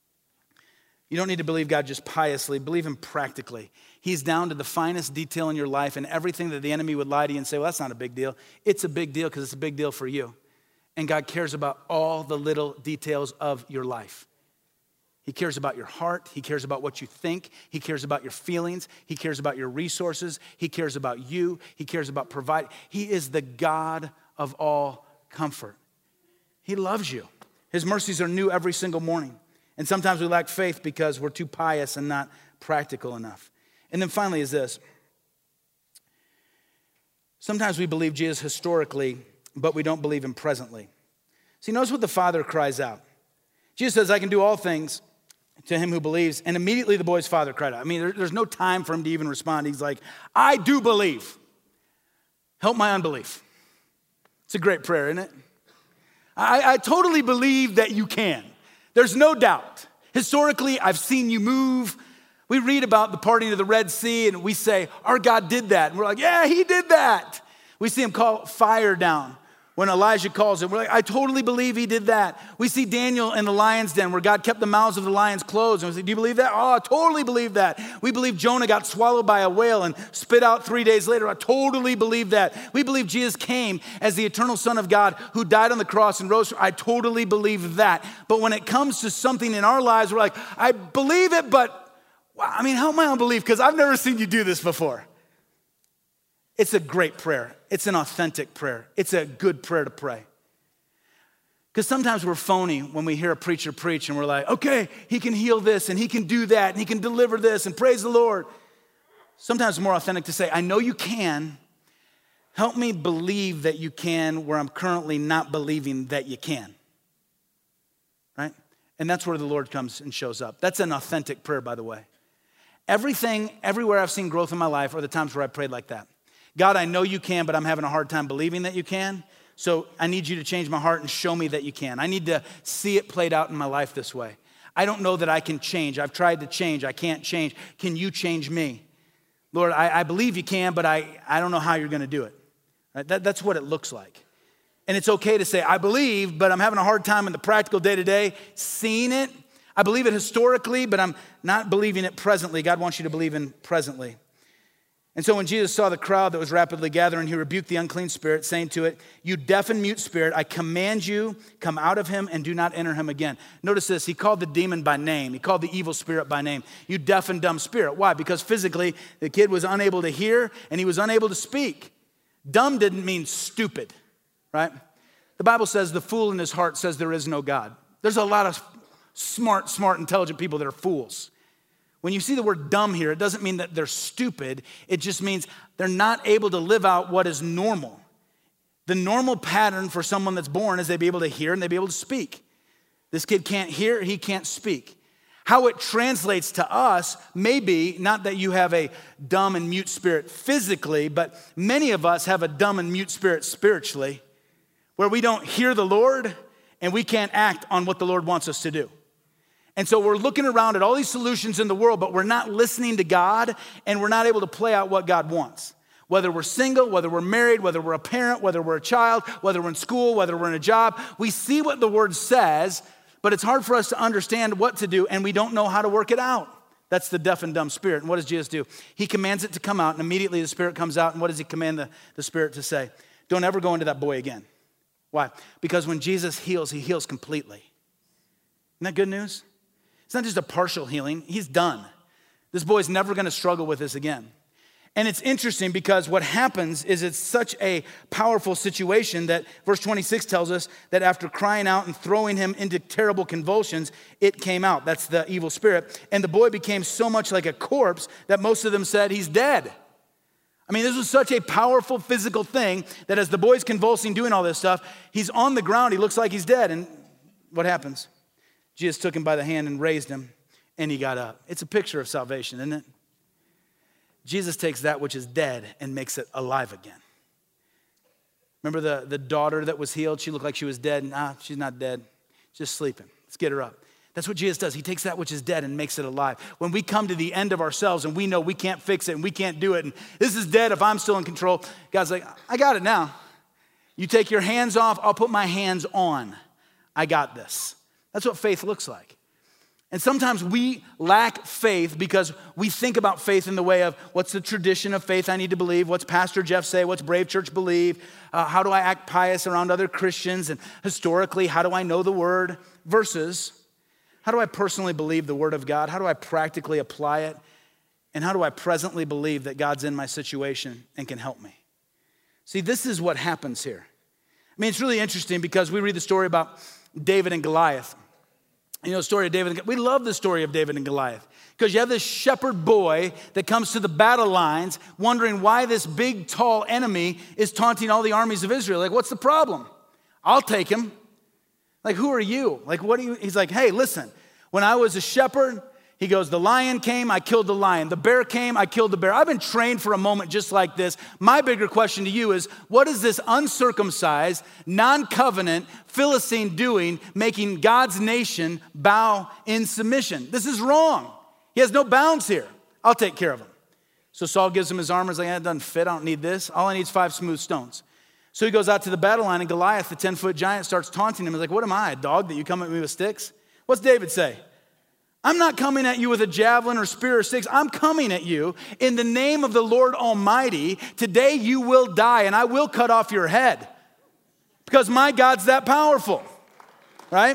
You don't need to believe God just piously. Believe Him practically. He's down to the finest detail in your life, and everything that the enemy would lie to you and say, well, that's not a big deal. It's a big deal because it's a big deal for you. And God cares about all the little details of your life. He cares about your heart. He cares about what you think. He cares about your feelings. He cares about your resources. He cares about you. He cares about providing. He is the God of all comfort. He loves you. His mercies are new every single morning. And sometimes we lack faith because we're too pious and not practical enough. And then finally is this. Sometimes we believe Jesus historically, but we don't believe Him presently. See, notice what the Father cries out. Jesus says, I can do all things to him who believes. And immediately the boy's father cried out. I mean, there's no time for him to even respond. He's like, I do believe. Help my unbelief. It's a great prayer, isn't it? I totally believe that you can. There's no doubt. Historically, I've seen you move. We read about the parting of the Red Sea and we say, our God did that. And we're like, yeah, He did that. We see Him call fire down when Elijah calls it. We're like, I totally believe He did that. We see Daniel in the lion's den where God kept the mouths of the lions closed. And we say, do you believe that? Oh, I totally believe that. We believe Jonah got swallowed by a whale and spit out 3 days later. I totally believe that. We believe Jesus came as the eternal Son of God who died on the cross and rose. I totally believe that. But when it comes to something in our lives, we're like, I believe it, but I mean, help my unbelief because I've never seen you do this before. It's a great prayer. It's an authentic prayer. It's a good prayer to pray. Because sometimes we're phony when we hear a preacher preach and we're like, okay, he can heal this and he can do that and he can deliver this and praise the Lord. Sometimes it's more authentic to say, I know you can. Help me believe that you can where I'm currently not believing that you can. Right? And that's where the Lord comes and shows up. That's an authentic prayer, by the way. Everywhere I've seen growth in my life are the times where I prayed like that. God, I know you can, but I'm having a hard time believing that you can. So I need you to change my heart and show me that you can. I need to see it played out in my life this way. I don't know that I can change. I've tried to change. I can't change. Can you change me? Lord, I believe you can, but I don't know how you're going to do it. Right? That's what it looks like. And it's okay to say, I believe, but I'm having a hard time in the practical day-to-day seeing it. I believe it historically, but I'm not believing it presently. God wants you to believe in presently. And so when Jesus saw the crowd that was rapidly gathering, He rebuked the unclean spirit, saying to it, you deaf and mute spirit, I command you, come out of him and do not enter him again. Notice this, He called the demon by name. He called the evil spirit by name. You deaf and dumb spirit. Why? Because physically the kid was unable to hear and he was unable to speak. Dumb didn't mean stupid, right? The Bible says the fool in his heart says there is no God. There's a lot of smart, intelligent people that are fools. When you see the word dumb here, it doesn't mean that they're stupid. It just means they're not able to live out what is normal. The normal pattern for someone that's born is they be able to hear and they be able to speak. This kid can't hear, he can't speak. How it translates to us may be not that you have a dumb and mute spirit physically, but many of us have a dumb and mute spirit spiritually, where we don't hear the Lord and we can't act on what the Lord wants us to do. And so we're looking around at all these solutions in the world, but we're not listening to God, and we're not able to play out what God wants. Whether we're single, whether we're married, whether we're a parent, whether we're a child, whether we're in school, whether we're in a job, we see what the word says, but it's hard for us to understand what to do, and we don't know how to work it out. That's the deaf and dumb spirit. And what does Jesus do? He commands it to come out, and immediately the spirit comes out, and what does he command the spirit to say? Don't ever go into that boy again. Why? Because when Jesus heals, he heals completely. Isn't that good news? It's not just a partial healing. He's done. This boy's never going to struggle with this again. And it's interesting because what happens is it's such a powerful situation that verse 26 tells us that after crying out and throwing him into terrible convulsions, it came out. That's the evil spirit. And the boy became so much like a corpse that most of them said he's dead. I mean, this was such a powerful physical thing that as the boy's convulsing, doing all this stuff, he's on the ground. He looks like he's dead. And what happens? Jesus took him by the hand and raised him, and he got up. It's a picture of salvation, isn't it? Jesus takes that which is dead and makes it alive again. Remember the daughter that was healed? She looked like she was dead. Nah, she's not dead. Just sleeping. Let's get her up. That's what Jesus does. He takes that which is dead and makes it alive. When we come to the end of ourselves and we know we can't fix it and we can't do it, and this is dead if I'm still in control, God's like, I got it now. You take your hands off, I'll put my hands on. I got this. That's what faith looks like. And sometimes we lack faith because we think about faith in the way of what's the tradition of faith I need to believe, what's Pastor Jeff say, what's Brave Church believe, how do I act pious around other Christians, and historically, how do I know the word, versus how do I personally believe the word of God, how do I practically apply it, and how do I presently believe that God's in my situation and can help me. See, this is what happens here. I mean, it's really interesting because we read the story about David and Goliath. You know the story of David. We love the story of David and Goliath because you have this shepherd boy that comes to the battle lines wondering why this big, tall enemy is taunting all the armies of Israel. Like, what's the problem? I'll take him. Like, who are you? Like, what are you? He's like, hey, listen, when I was a shepherd, he goes, the lion came, I killed the lion. The bear came, I killed the bear. I've been trained for a moment just like this. My bigger question to you is, what is this uncircumcised, non-covenant Philistine doing, making God's nation bow in submission? This is wrong. He has no bounds here. I'll take care of him. So Saul gives him his armor. He's like, it doesn't fit. I don't need this. All I need is 5 smooth stones. So he goes out to the battle line, and Goliath, the 10-foot giant, starts taunting him. He's like, what am I, a dog that you come at me with sticks? What's David say? I'm not coming at you with a javelin or spear or sticks. I'm coming at you in the name of the Lord Almighty. Today you will die, and I will cut off your head because my God's that powerful, right?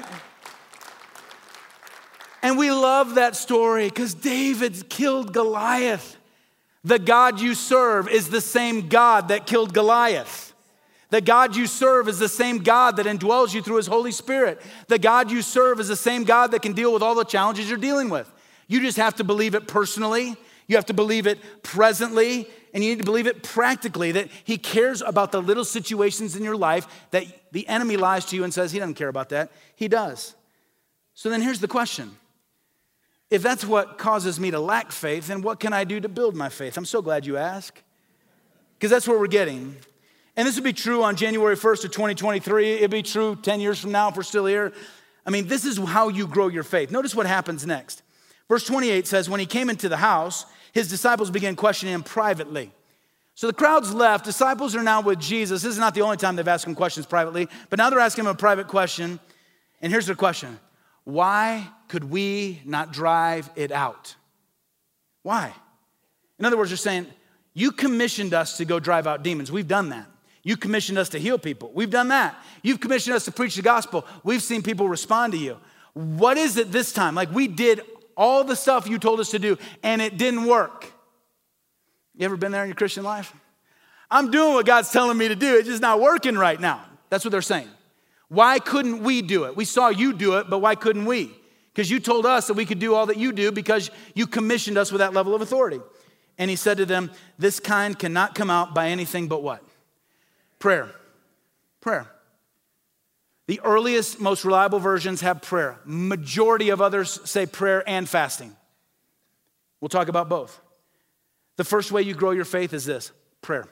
And we love that story because David killed Goliath. The God you serve is the same God that killed Goliath. The God you serve is the same God that indwells you through his Holy Spirit. The God you serve is the same God that can deal with all the challenges you're dealing with. You just have to believe it personally. You have to believe it presently. And you need to believe it practically, that he cares about the little situations in your life that the enemy lies to you and says he doesn't care about that. He does. So then here's the question. If that's what causes me to lack faith, then what can I do to build my faith? I'm so glad you asked, because that's where we're getting. And this would be true on January 1st of 2023. It'd be true 10 years from now if we're still here. I mean, this is how you grow your faith. Notice what happens next. Verse 28 says, when he came into the house, his disciples began questioning him privately. So the crowd's left. Disciples are now with Jesus. This is not the only time they've asked him questions privately, but now they're asking him a private question. And here's their question. Why could we not drive it out? Why? In other words, they're saying, you commissioned us to go drive out demons. We've done that. You commissioned us to heal people. We've done that. You've commissioned us to preach the gospel. We've seen people respond to you. What is it this time? Like, we did all the stuff you told us to do, and it didn't work. You ever been there in your Christian life? I'm doing what God's telling me to do. It's just not working right now. That's what they're saying. Why couldn't we do it? We saw you do it, but why couldn't we? Because you told us that we could do all that you do because you commissioned us with that level of authority. And he said to them, this kind cannot come out by anything but what? Prayer. Prayer. The earliest, most reliable versions have prayer. Majority of others say prayer and fasting. We'll talk about both. The first way you grow your faith is this: prayer.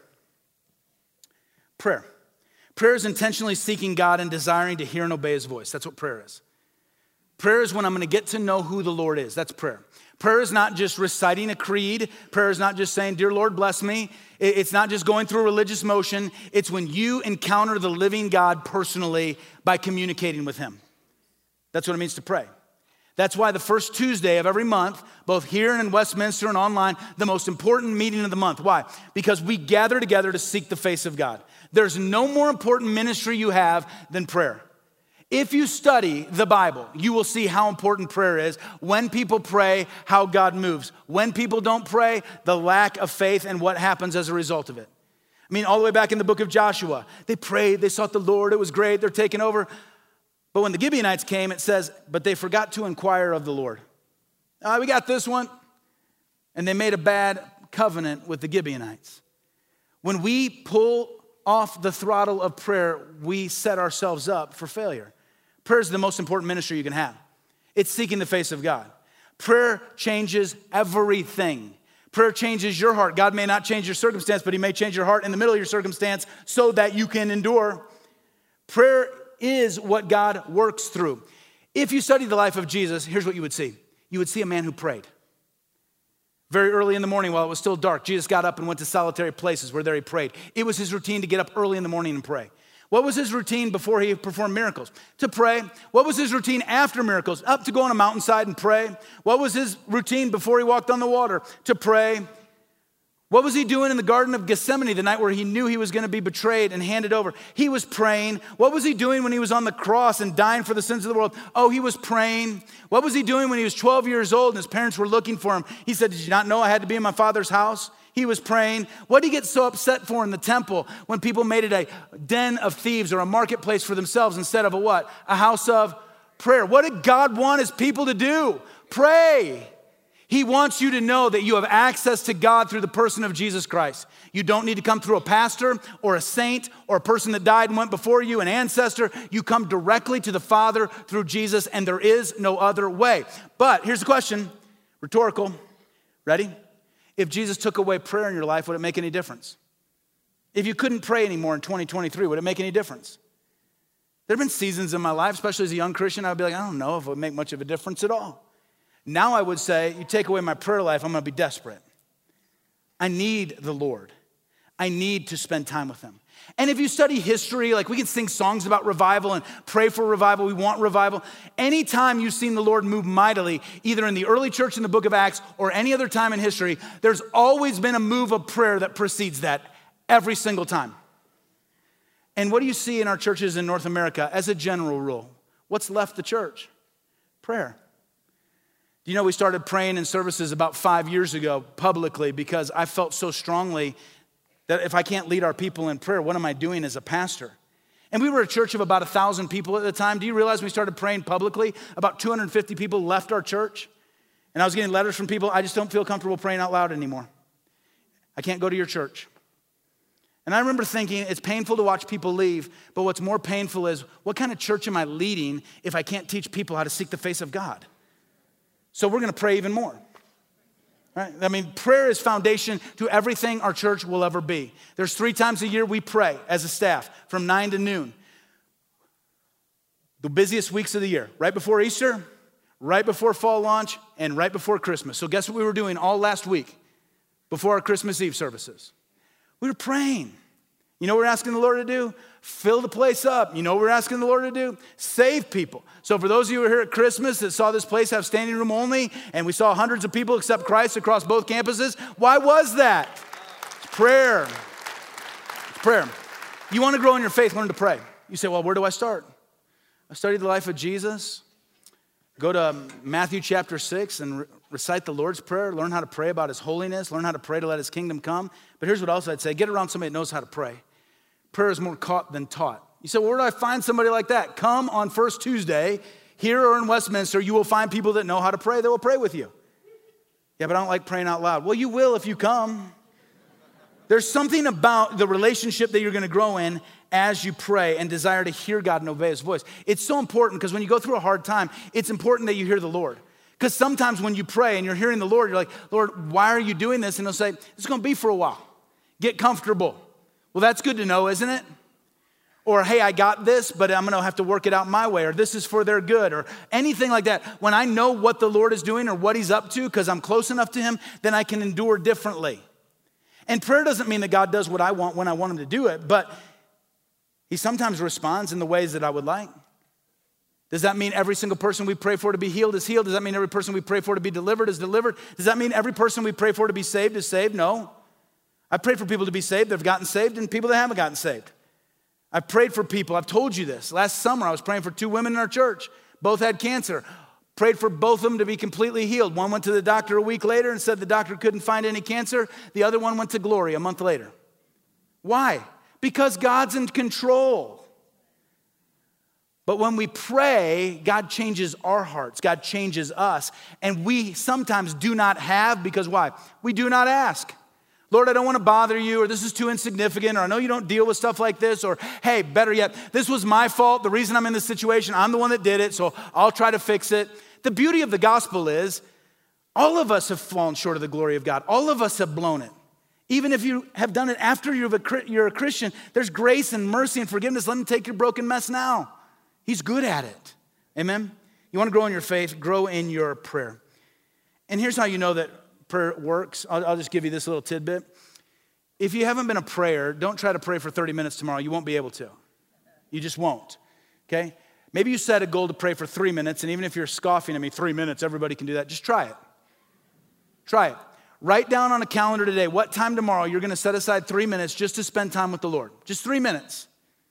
Prayer. Prayer is intentionally seeking God and desiring to hear and obey his voice. That's what prayer is. Prayer is when I'm going to get to know who the Lord is. That's prayer. Prayer is not just reciting a creed. Prayer is not just saying, "Dear Lord, bless me." It's not just going through religious motion. It's when you encounter the living God personally by communicating with him. That's what it means to pray. That's why the first Tuesday of every month, both here and in Westminster and online, the most important meeting of the month. Why? Because we gather together to seek the face of God. There's no more important ministry you have than prayer. If you study the Bible, you will see how important prayer is. When people pray, how God moves. When people don't pray, the lack of faith and what happens as a result of it. I mean, all the way back in the book of Joshua, they prayed, they sought the Lord, it was great, they're taking over. But when the Gibeonites came, it says, but they forgot to inquire of the Lord. We got this one. And they made a bad covenant with the Gibeonites. When we pull off the throttle of prayer, we set ourselves up for failure. Prayer is the most important ministry you can have. It's seeking the face of God. Prayer changes everything. Prayer changes your heart. God may not change your circumstance, but he may change your heart in the middle of your circumstance so that you can endure. Prayer is what God works through. If you study the life of Jesus, here's what you would see. You would see a man who prayed. Very early in the morning while it was still dark, Jesus got up and went to solitary places where there he prayed. It was his routine to get up early in the morning and pray. What was his routine before he performed miracles? To pray. What was his routine after miracles? Up to go on a mountainside and pray. What was his routine before he walked on the water? To pray. What was he doing in the Garden of Gethsemane the night where he knew he was going to be betrayed and handed over? He was praying. What was he doing when he was on the cross and dying for the sins of the world? Oh, he was praying. What was he doing when he was 12 years old and his parents were looking for him? He said, "Did you not know I had to be in my Father's house?" He was praying. What did he get so upset for in the temple when people made it a den of thieves or a marketplace for themselves instead of a what? A house of prayer. What did God want his people to do? Pray. He wants you to know that you have access to God through the person of Jesus Christ. You don't need to come through a pastor or a saint or a person that died and went before you, an ancestor. You come directly to the Father through Jesus, and there is no other way. But here's the question, rhetorical. Ready? If Jesus took away prayer in your life, would it make any difference? If you couldn't pray anymore in 2023, would it make any difference? There have been seasons in my life, especially as a young Christian, I'd be like, I don't know if it would make much of a difference at all. Now I would say, you take away my prayer life, I'm going to be desperate. I need the Lord. I need to spend time with him. And if you study history, like we can sing songs about revival and pray for revival, we want revival. Anytime you've seen the Lord move mightily, either in the early church in the book of Acts or any other time in history, there's always been a move of prayer that precedes that every single time. And what do you see in our churches in North America as a general rule? What's left the church? Prayer. Do you know we started praying in services about 5 years ago publicly because I felt so strongly that if I can't lead our people in prayer, what am I doing as a pastor? And we were a church of about 1,000 people at the time. Do you realize when we started praying publicly, about 250 people left our church? And I was getting letters from people, I just don't feel comfortable praying out loud anymore. I can't go to your church. And I remember thinking, it's painful to watch people leave, but what's more painful is, what kind of church am I leading if I can't teach people how to seek the face of God? So we're going to pray even more. Right? I mean, prayer is foundation to everything our church will ever be. There's 3 times a year we pray as a staff from 9 to noon. The busiest weeks of the year, right before Easter, right before fall launch, and right before Christmas. So guess what we were doing all last week before our Christmas Eve services? We were praying. You know what we're asking the Lord to do? Fill the place up. You know what we're asking the Lord to do? Save people. So for those of you who were here at Christmas that saw this place have standing room only, and we saw hundreds of people accept Christ across both campuses, why was that? It's prayer. It's prayer. You want to grow in your faith, learn to pray. You say, well, where do I start? I studied the life of Jesus. Go to Matthew chapter 6 and recite the Lord's Prayer. Learn how to pray about his holiness. Learn how to pray to let his kingdom come. But here's what else I'd say. Get around somebody that knows how to pray. Prayer is more caught than taught. You say, well, where do I find somebody like that? Come on First Tuesday, here or in Westminster, you will find people that know how to pray that will pray with you. Yeah, but I don't like praying out loud. Well, you will if you come. There's something about the relationship that you're going to grow in as you pray and desire to hear God and obey his voice. It's so important because when you go through a hard time, it's important that you hear the Lord. Because sometimes when you pray and you're hearing the Lord, you're like, Lord, why are you doing this? And he'll say, it's going to be for a while. Get comfortable. Well, that's good to know, isn't it? Or, hey, I got this, but I'm going to have to work it out my way, or this is for their good, or anything like that. When I know what the Lord is doing or what he's up to because I'm close enough to him, then I can endure differently. And prayer doesn't mean that God does what I want when I want him to do it, but he sometimes responds in the ways that I would like. Does that mean every single person we pray for to be healed is healed? Does that mean every person we pray for to be delivered is delivered? Does that mean every person we pray for to be saved is saved? No. I pray for people to be saved that have gotten saved and people that haven't gotten saved. I've prayed for people. I've told you this. Last summer, I was praying for 2 women in our church. Both had cancer. Prayed for both of them to be completely healed. One went to the doctor a week later and said the doctor couldn't find any cancer. The other one went to glory a month later. Why? Because God's in control. But when we pray, God changes our hearts. God changes us. And we sometimes do not have, because why? We do not ask. Lord, I don't want to bother you, or this is too insignificant, or I know you don't deal with stuff like this, or hey, better yet, this was my fault. The reason I'm in this situation, I'm the one that did it, so I'll try to fix it. The beauty of the gospel is all of us have fallen short of the glory of God. All of us have blown it. Even if you have done it after you're a Christian, there's grace and mercy and forgiveness. Let him take your broken mess now. He's good at it. Amen? You want to grow in your faith, grow in your prayer. And here's how you know that prayer works. I'll just give you this little tidbit. If you haven't been a prayer, don't try to pray for 30 minutes tomorrow. You won't be able to. You just won't, okay? Maybe you set a goal to pray for 3 minutes, and even if you're scoffing at me, 3 minutes, everybody can do that. Just try it. Try it. Write down on a calendar today what time tomorrow you're going to set aside 3 minutes just to spend time with the Lord. Just 3 minutes.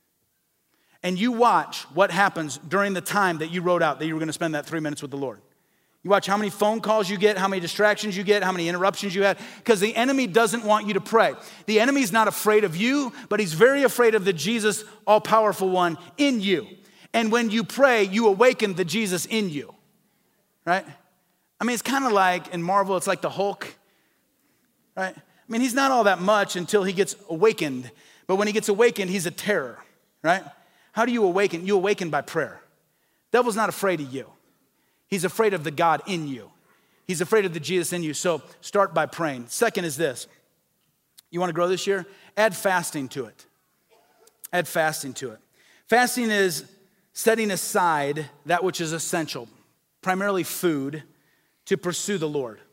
And you watch what happens during the time that you wrote out that you were going to spend that 3 minutes with the Lord. You watch how many phone calls you get, how many distractions you get, how many interruptions you had, because the enemy doesn't want you to pray. The enemy's not afraid of you, but he's very afraid of the Jesus, all-powerful one in you. And when you pray, you awaken the Jesus in you, right? I mean, it's kind of like in Marvel, it's like the Hulk, right? I mean, he's not all that much until he gets awakened, but when he gets awakened, he's a terror, right? How do you awaken? You awaken by prayer. Devil's not afraid of you. He's afraid of the God in you. He's afraid of the Jesus in you. So start by praying. Second is this. You want to grow this year? Add fasting to it. Add fasting to it. Fasting is setting aside that which is essential, primarily food, to pursue the Lord.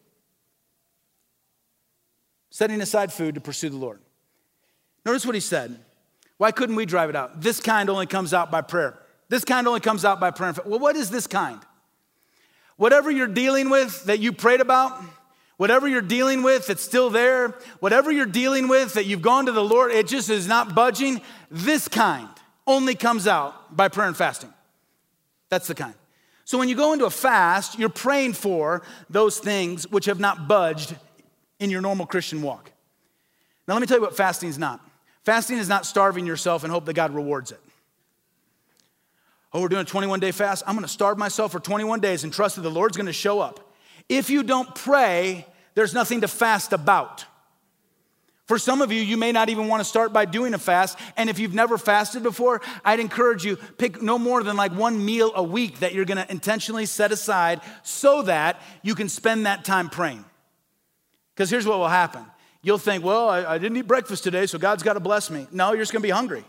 Setting aside food to pursue the Lord. Notice what he said. Why couldn't we drive it out? This kind only comes out by prayer. This kind only comes out by prayer. Well, what is this kind? Whatever you're dealing with that you prayed about, whatever you're dealing with that's still there, whatever you're dealing with that you've gone to the Lord, it just is not budging, this kind only comes out by prayer and fasting. That's the kind. So when you go into a fast, you're praying for those things which have not budged in your normal Christian walk. Now let me tell you what fasting is not. Fasting is not starving yourself and hope that God rewards it. Oh, we're doing a 21-day fast. I'm going to starve myself for 21 days and trust that the Lord's going to show up. If you don't pray, there's nothing to fast about. For some of you, you may not even want to start by doing a fast. And if you've never fasted before, I'd encourage you, pick no more than like one meal a week that you're going to intentionally set aside so that you can spend that time praying. Because here's what will happen. You'll think, well, I didn't eat breakfast today, so God's got to bless me. No, you're just going to be hungry.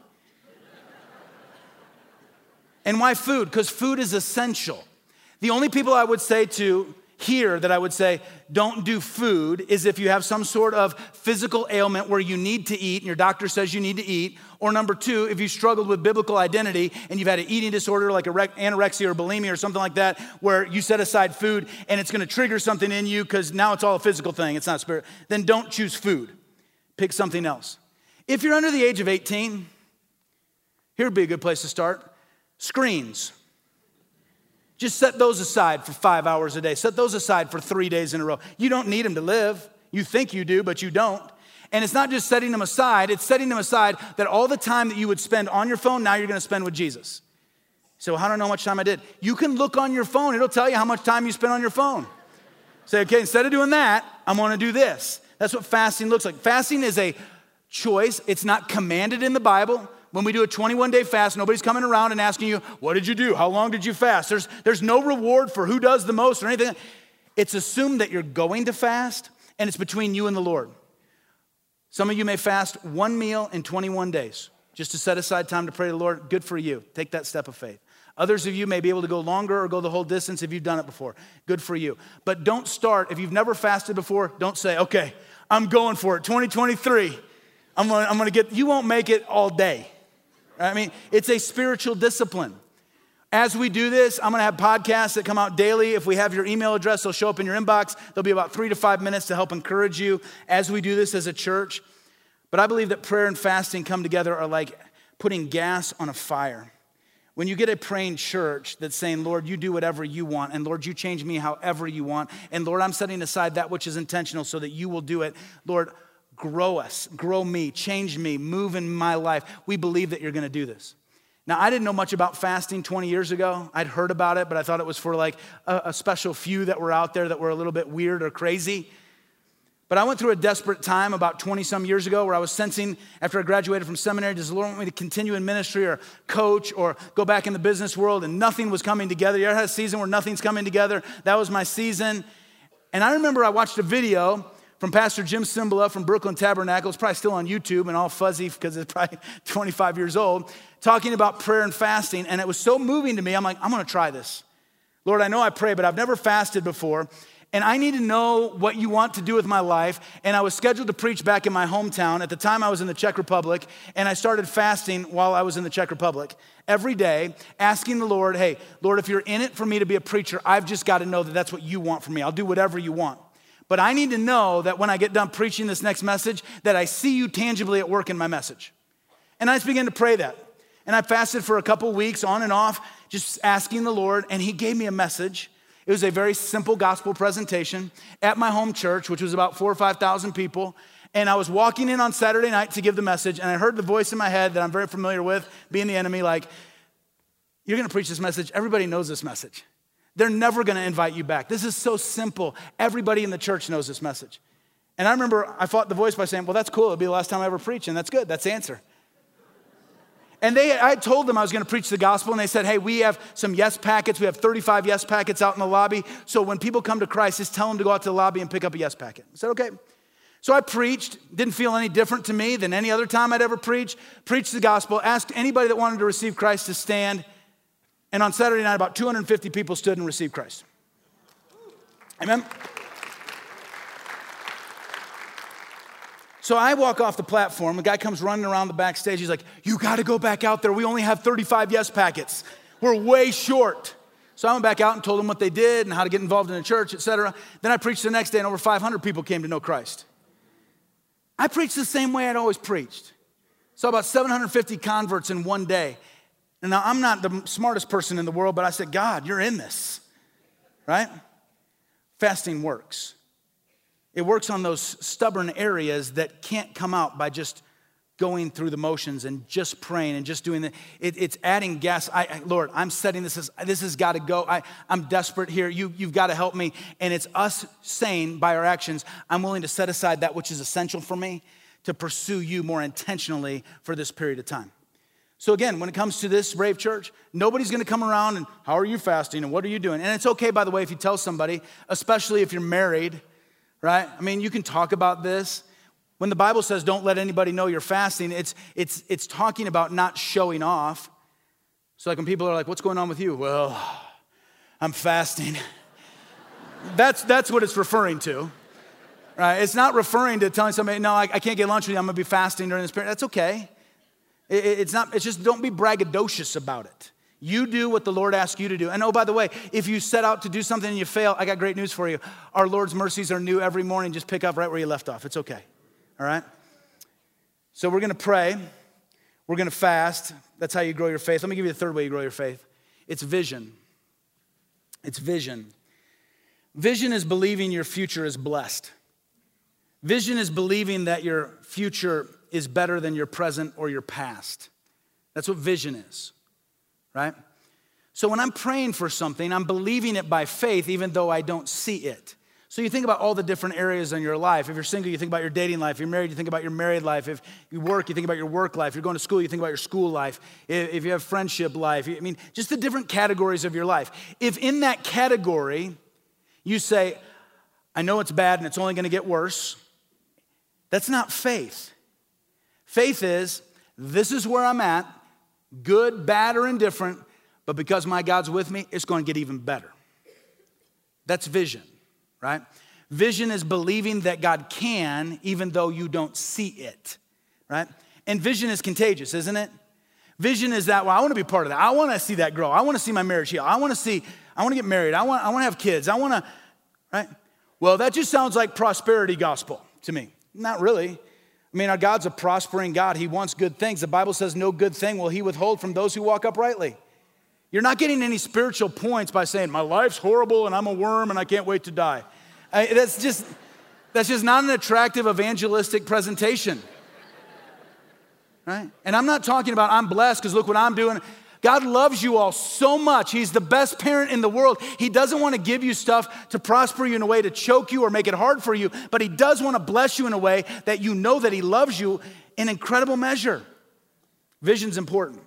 And why food? Because food is essential. The only people I would say to here that I would say don't do food is if you have some sort of physical ailment where you need to eat and your doctor says you need to eat. Or number two, if you struggled with biblical identity and you've had an eating disorder like anorexia or bulimia or something like that where you set aside food and it's going to trigger something in you because now it's all a physical thing, it's not spirit, then don't choose food. Pick something else. If you're under the age of 18, here would be a good place to start. Screens. Just set those aside for 5 hours a day. Set those aside for 3 days in a row. You don't need them to live. You think you do, but you don't. And it's not just setting them aside. It's setting them aside that all the time that you would spend on your phone, now you're going to spend with Jesus. So I don't know how much time I did. You can look on your phone. It'll tell you how much time you spent on your phone. Say, okay, instead of doing that, I'm going to do this. That's what fasting looks like. Fasting is a choice. It's not commanded in the Bible. When we do a 21-day fast, nobody's coming around and asking you, what did you do? How long did you fast? There's no reward for who does the most or anything. It's assumed that you're going to fast, and it's between you and the Lord. Some of you may fast one meal in 21 days, just to set aside time to pray to the Lord. Good for you. Take that step of faith. Others of you may be able to go longer or go the whole distance if you've done it before. Good for you. But don't start, if you've never fasted before, don't say, okay, I'm going for it, 2023. I'm gonna get, you won't make it all day. I mean, it's a spiritual discipline. As we do this, I'm gonna have podcasts that come out daily. If we have your email address, they'll show up in your inbox. There'll be about 3 to 5 minutes to help encourage you as we do this as a church. But I believe that prayer and fasting come together are like putting gas on a fire. When you get a praying church that's saying, Lord, you do whatever you want, and Lord, you change me however you want, and Lord, I'm setting aside that which is intentional so that you will do it. Lord, grow us, grow me, change me, move in my life. We believe that you're gonna do this. Now, I didn't know much about fasting 20 years ago. I'd heard about it, but I thought it was for like a special few that were out there that were a little bit weird or crazy. But I went through a desperate time about 20 some years ago where I was sensing after I graduated from seminary, does the Lord want me to continue in ministry or coach or go back in the business world? And nothing was coming together. You ever had a season where nothing's coming together? That was my season. And I remember I watched a video from Pastor Jim Cymbala from Brooklyn Tabernacle. It's probably still on YouTube and all fuzzy because it's probably 25 years old, talking about prayer and fasting. And it was so moving to me. I'm like, I'm gonna try this. Lord, I know I pray, but I've never fasted before. And I need to know what you want to do with my life. And I was scheduled to preach back in my hometown. At the time, I was in the Czech Republic, and I started fasting while I was in the Czech Republic every day, asking the Lord, hey, Lord, if you're in it for me to be a preacher, I've just got to know that that's what you want from me. I'll do whatever you want. But I need to know that when I get done preaching this next message, that I see you tangibly at work in my message. And I just began to pray that. And I fasted for a couple weeks on and off, just asking the Lord, and he gave me a message. It was a very simple gospel presentation at my home church, which was about 4,000 or 5,000 people. And I was walking in on Saturday night to give the message, and I heard the voice in my head that I'm very familiar with, being the enemy, like, you're gonna preach this message. Everybody knows this message. They're never gonna invite you back. This is so simple. Everybody in the church knows this message. And I remember I fought the voice by saying, well, that's cool. It'll be the last time I ever preach, and that's good. That's the answer. And I told them I was gonna preach the gospel, and they said, hey, we have some yes packets. We have 35 yes packets out in the lobby. So when people come to Christ, just tell them to go out to the lobby and pick up a yes packet. I said, okay. So I preached, didn't feel any different to me than any other time I'd ever preached the gospel, asked anybody that wanted to receive Christ to stand. And on Saturday night, about 250 people stood and received Christ. Amen. So I walk off the platform, a guy comes running around the backstage, he's like, you gotta go back out there, we only have 35 yes packets. We're way short. So I went back out and told them what they did and how to get involved in the church, etc. Then I preached the next day and over 500 people came to know Christ. I preached the same way I'd always preached. So about 750 converts in one day. And now I'm not the smartest person in the world, but I said, God, you're in this, right? Fasting works. It works on those stubborn areas that can't come out by just going through the motions and just praying and just doing it's adding gas. Lord, I'm setting this has got to go. I'm desperate here. You've got to help me. And it's us saying by our actions, I'm willing to set aside that which is essential for me to pursue you more intentionally for this period of time. So again, when it comes to this Brave Church, nobody's gonna come around and how are you fasting and what are you doing? And it's okay, by the way, if you tell somebody, especially if you're married, right? I mean, you can talk about this. When the Bible says don't let anybody know you're fasting, it's talking about not showing off. So like when people are like, what's going on with you? Well, I'm fasting. That's what it's referring to, right? It's not referring to telling somebody, no, I can't get lunch with you, I'm gonna be fasting during this period. That's okay. It's just don't be braggadocious about it. You do what the Lord asks you to do. And oh, by the way, if you set out to do something and you fail, I got great news for you. Our Lord's mercies are new every morning. Just pick up right where you left off. It's okay, all right? So we're gonna pray. We're gonna fast. That's how you grow your faith. Let me give you the third way you grow your faith. It's vision. It's vision. Vision is believing your future is blessed. Vision is believing that your future is better than your present or your past. That's what vision is, right? So when I'm praying for something, I'm believing it by faith even though I don't see it. So you think about all the different areas in your life. If you're single, you think about your dating life. If you're married, you think about your married life. If you work, you think about your work life. If you're going to school, you think about your school life. If you have friendship life, I mean, just the different categories of your life. If in that category you say, I know it's bad and it's only going to get worse, that's not faith. Faith is, this is where I'm at, good, bad, or indifferent, but because my God's with me, it's going to get even better. That's vision. Right? Vision is believing that God can, even though you don't see it, right? And vision is contagious, isn't it? Vision is that, well, I want to be part of that. I want to see that grow. I want to see my marriage heal. I want to get married. I want to have kids. Right? Well, that just sounds like prosperity gospel to me. Not really. I mean, our God's a prospering God. He wants good things. The Bible says no good thing will he withhold from those who walk uprightly. You're not getting any spiritual points by saying, my life's horrible and I'm a worm and I can't wait to die. That's just not an attractive evangelistic presentation, right? And I'm not talking about I'm blessed because look what I'm doing. God loves you all so much. He's the best parent in the world. He doesn't want to give you stuff to prosper you in a way to choke you or make it hard for you, but he does want to bless you in a way that you know that he loves you in incredible measure. Vision's important.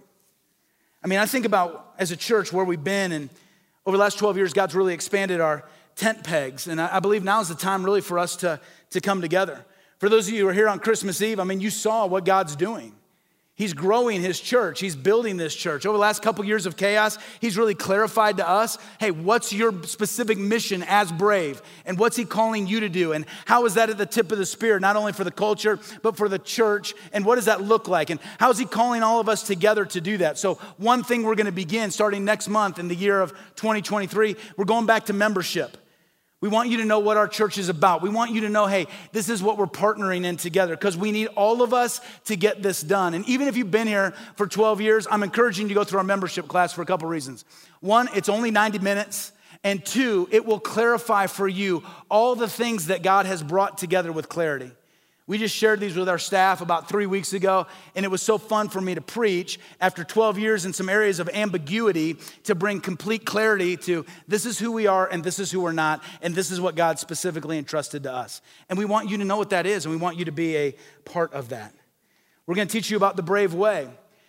I mean, I think about as a church where we've been, and over the last 12 years, God's really expanded our tent pegs. And I believe now is the time really for us to come together. For those of you who are here on Christmas Eve, I mean, you saw what God's doing. He's growing his church. He's building this church. Over the last couple years of chaos, he's really clarified to us, hey, what's your specific mission as Brave? And what's he calling you to do? And how is that at the tip of the spear, not only for the culture, but for the church? And what does that look like? And how is he calling all of us together to do that? So one thing we're going to begin starting next month in the year of 2023, we're going back to membership. We want you to know what our church is about. We want you to know, hey, this is what we're partnering in together because we need all of us to get this done. And even if you've been here for 12 years, I'm encouraging you to go through our membership class for a couple reasons. One, it's only 90 minutes. And two, it will clarify for you all the things that God has brought together with clarity. We just shared these with our staff about 3 weeks ago, and it was so fun for me to preach after 12 years in some areas of ambiguity to bring complete clarity to this is who we are and this is who we're not, and this is what God specifically entrusted to us. And we want you to know what that is, and we want you to be a part of that. We're going to teach you about the Brave Way.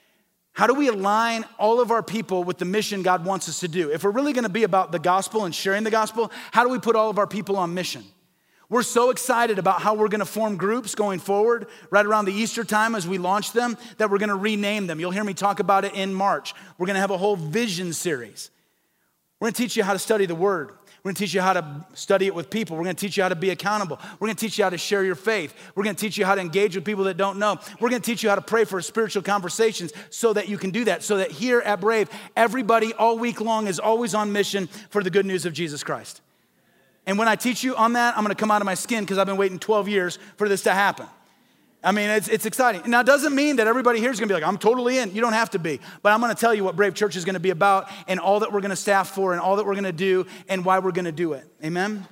How do we align all of our people with the mission God wants us to do? If we're really going to be about the gospel and sharing the gospel, how do we put all of our people on mission? We're so excited about how we're going to form groups going forward right around the Easter time as we launch them that we're going to rename them. You'll hear me talk about it in March. We're going to have a whole vision series. We're going to teach you how to study the Word. We're going to teach you how to study it with people. We're going to teach you how to be accountable. We're going to teach you how to share your faith. We're going to teach you how to engage with people that don't know. We're going to teach you how to pray for spiritual conversations so that you can do that, so that here at Brave, everybody all week long is always on mission for the good news of Jesus Christ. And when I teach you on that, I'm going to come out of my skin because I've been waiting 12 years for this to happen. I mean, it's exciting. Now, it doesn't mean that everybody here is going to be like, I'm totally in. You don't have to be. But I'm going to tell you what Brave Church is going to be about and all that we're going to staff for and all that we're going to do and why we're going to do it. Amen?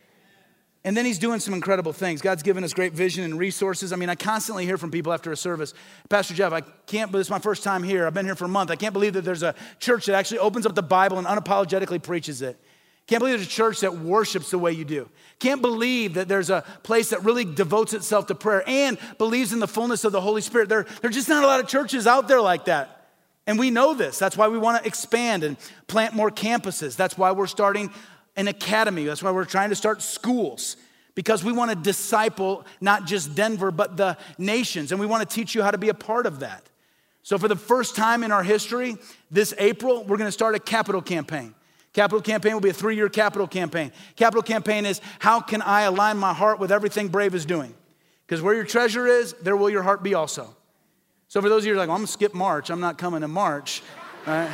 And then he's doing some incredible things. God's given us great vision and resources. I mean, I constantly hear from people after a service, Pastor Jeff, I can't believe it's my first time here. I've been here for a month. I can't believe that there's a church that actually opens up the Bible and unapologetically preaches it. Can't believe there's a church that worships the way you do. Can't believe that there's a place that really devotes itself to prayer and believes in the fullness of the Holy Spirit. There are just not a lot of churches out there like that. And we know this. That's why we want to expand and plant more campuses. That's why we're starting an academy. That's why we're trying to start schools. Because we want to disciple not just Denver, but the nations. And we want to teach you how to be a part of that. So for the first time in our history, this April, we're going to start a capital campaign. Capital campaign will be a 3-year capital campaign. Capital campaign is how can I align my heart with everything Brave is doing? Because where your treasure is, there will your heart be also. So for those of you who are like, well, I'm going to skip March. I'm not coming in March. Right?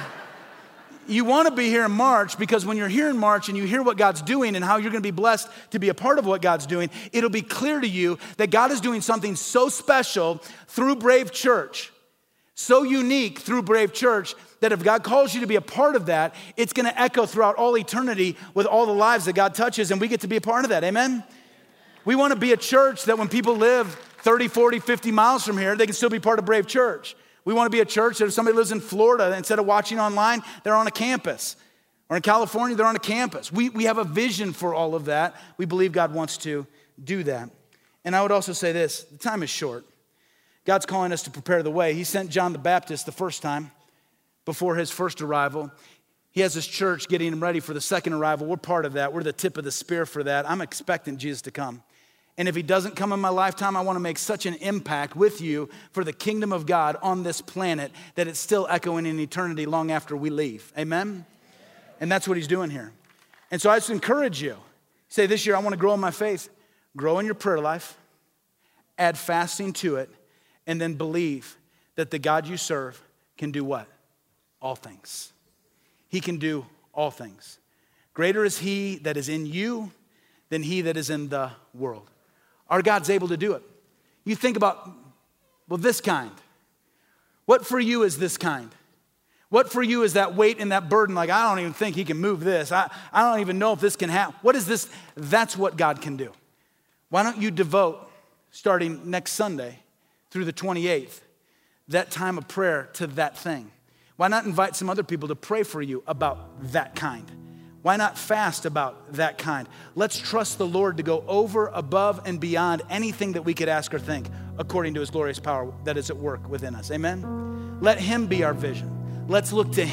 You want to be here in March because when you're here in March and you hear what God's doing and how you're going to be blessed to be a part of what God's doing, it'll be clear to you that God is doing something so special through Brave Church, so unique through Brave Church, that if God calls you to be a part of that, it's going to echo throughout all eternity with all the lives that God touches, and we get to be a part of that. Amen? We want to be a church that when people live 30, 40, 50 miles from here, they can still be part of Brave Church. We want to be a church that if somebody lives in Florida, instead of watching online, they're on a campus. Or in California, they're on a campus. We have a vision for all of that. We believe God wants to do that. And I would also say this, the time is short. God's calling us to prepare the way. He sent John the Baptist the first time before his first arrival. He has his church getting him ready for the second arrival. We're part of that. We're the tip of the spear for that. I'm expecting Jesus to come. And if he doesn't come in my lifetime, I want to make such an impact with you for the kingdom of God on this planet that it's still echoing in eternity long after we leave. Amen? And that's what he's doing here. And so I just encourage you. Say this year, I want to grow in my faith. Grow in your prayer life. Add fasting to it. And then believe that the God you serve can do what? All things. He can do all things. Greater is he that is in you than he that is in the world. Our God's able to do it. You think about, well, this kind. What for you is this kind? What for you is that weight and that burden? Like, I don't even think he can move this. I don't even know if this can happen. What is this? That's what God can do. Why don't you devote, starting next Sunday through the 28th, that time of prayer to that thing? Why not invite some other people to pray for you about that kind? Why not fast about that kind? Let's trust the Lord to go over, above, and beyond anything that we could ask or think according to his glorious power that is at work within us. Amen? Let him be our vision. Let's look to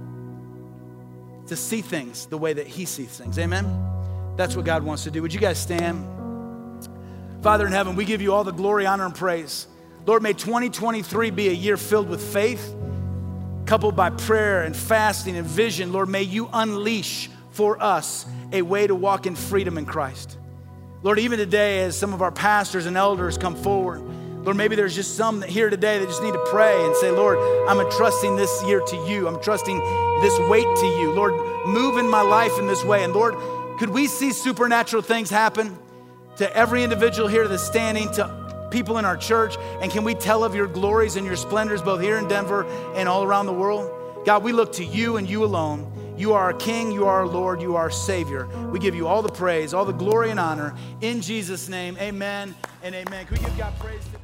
him to see things the way that he sees things. Amen? That's what God wants to do. Would you guys stand? Father in heaven, we give you all the glory, honor, and praise. Lord, may 2023 be a year filled with faith, coupled by prayer and fasting and vision. Lord, may you unleash for us a way to walk in freedom in Christ. Lord, even today as some of our pastors and elders come forward, Lord, maybe there's just some here today that just need to pray and say, Lord, I'm entrusting this year to you. I'm trusting this weight to you. Lord, move in my life in this way. And Lord, could we see supernatural things happen to every individual here that's standing, to people in our church? And can we tell of your glories and your splendors both here in Denver and all around the world? God, we look to you and you alone. You are our King, you are our Lord, you are our Savior. We give you all the praise, all the glory and honor. In Jesus' name, amen and amen. Can we give God praise today?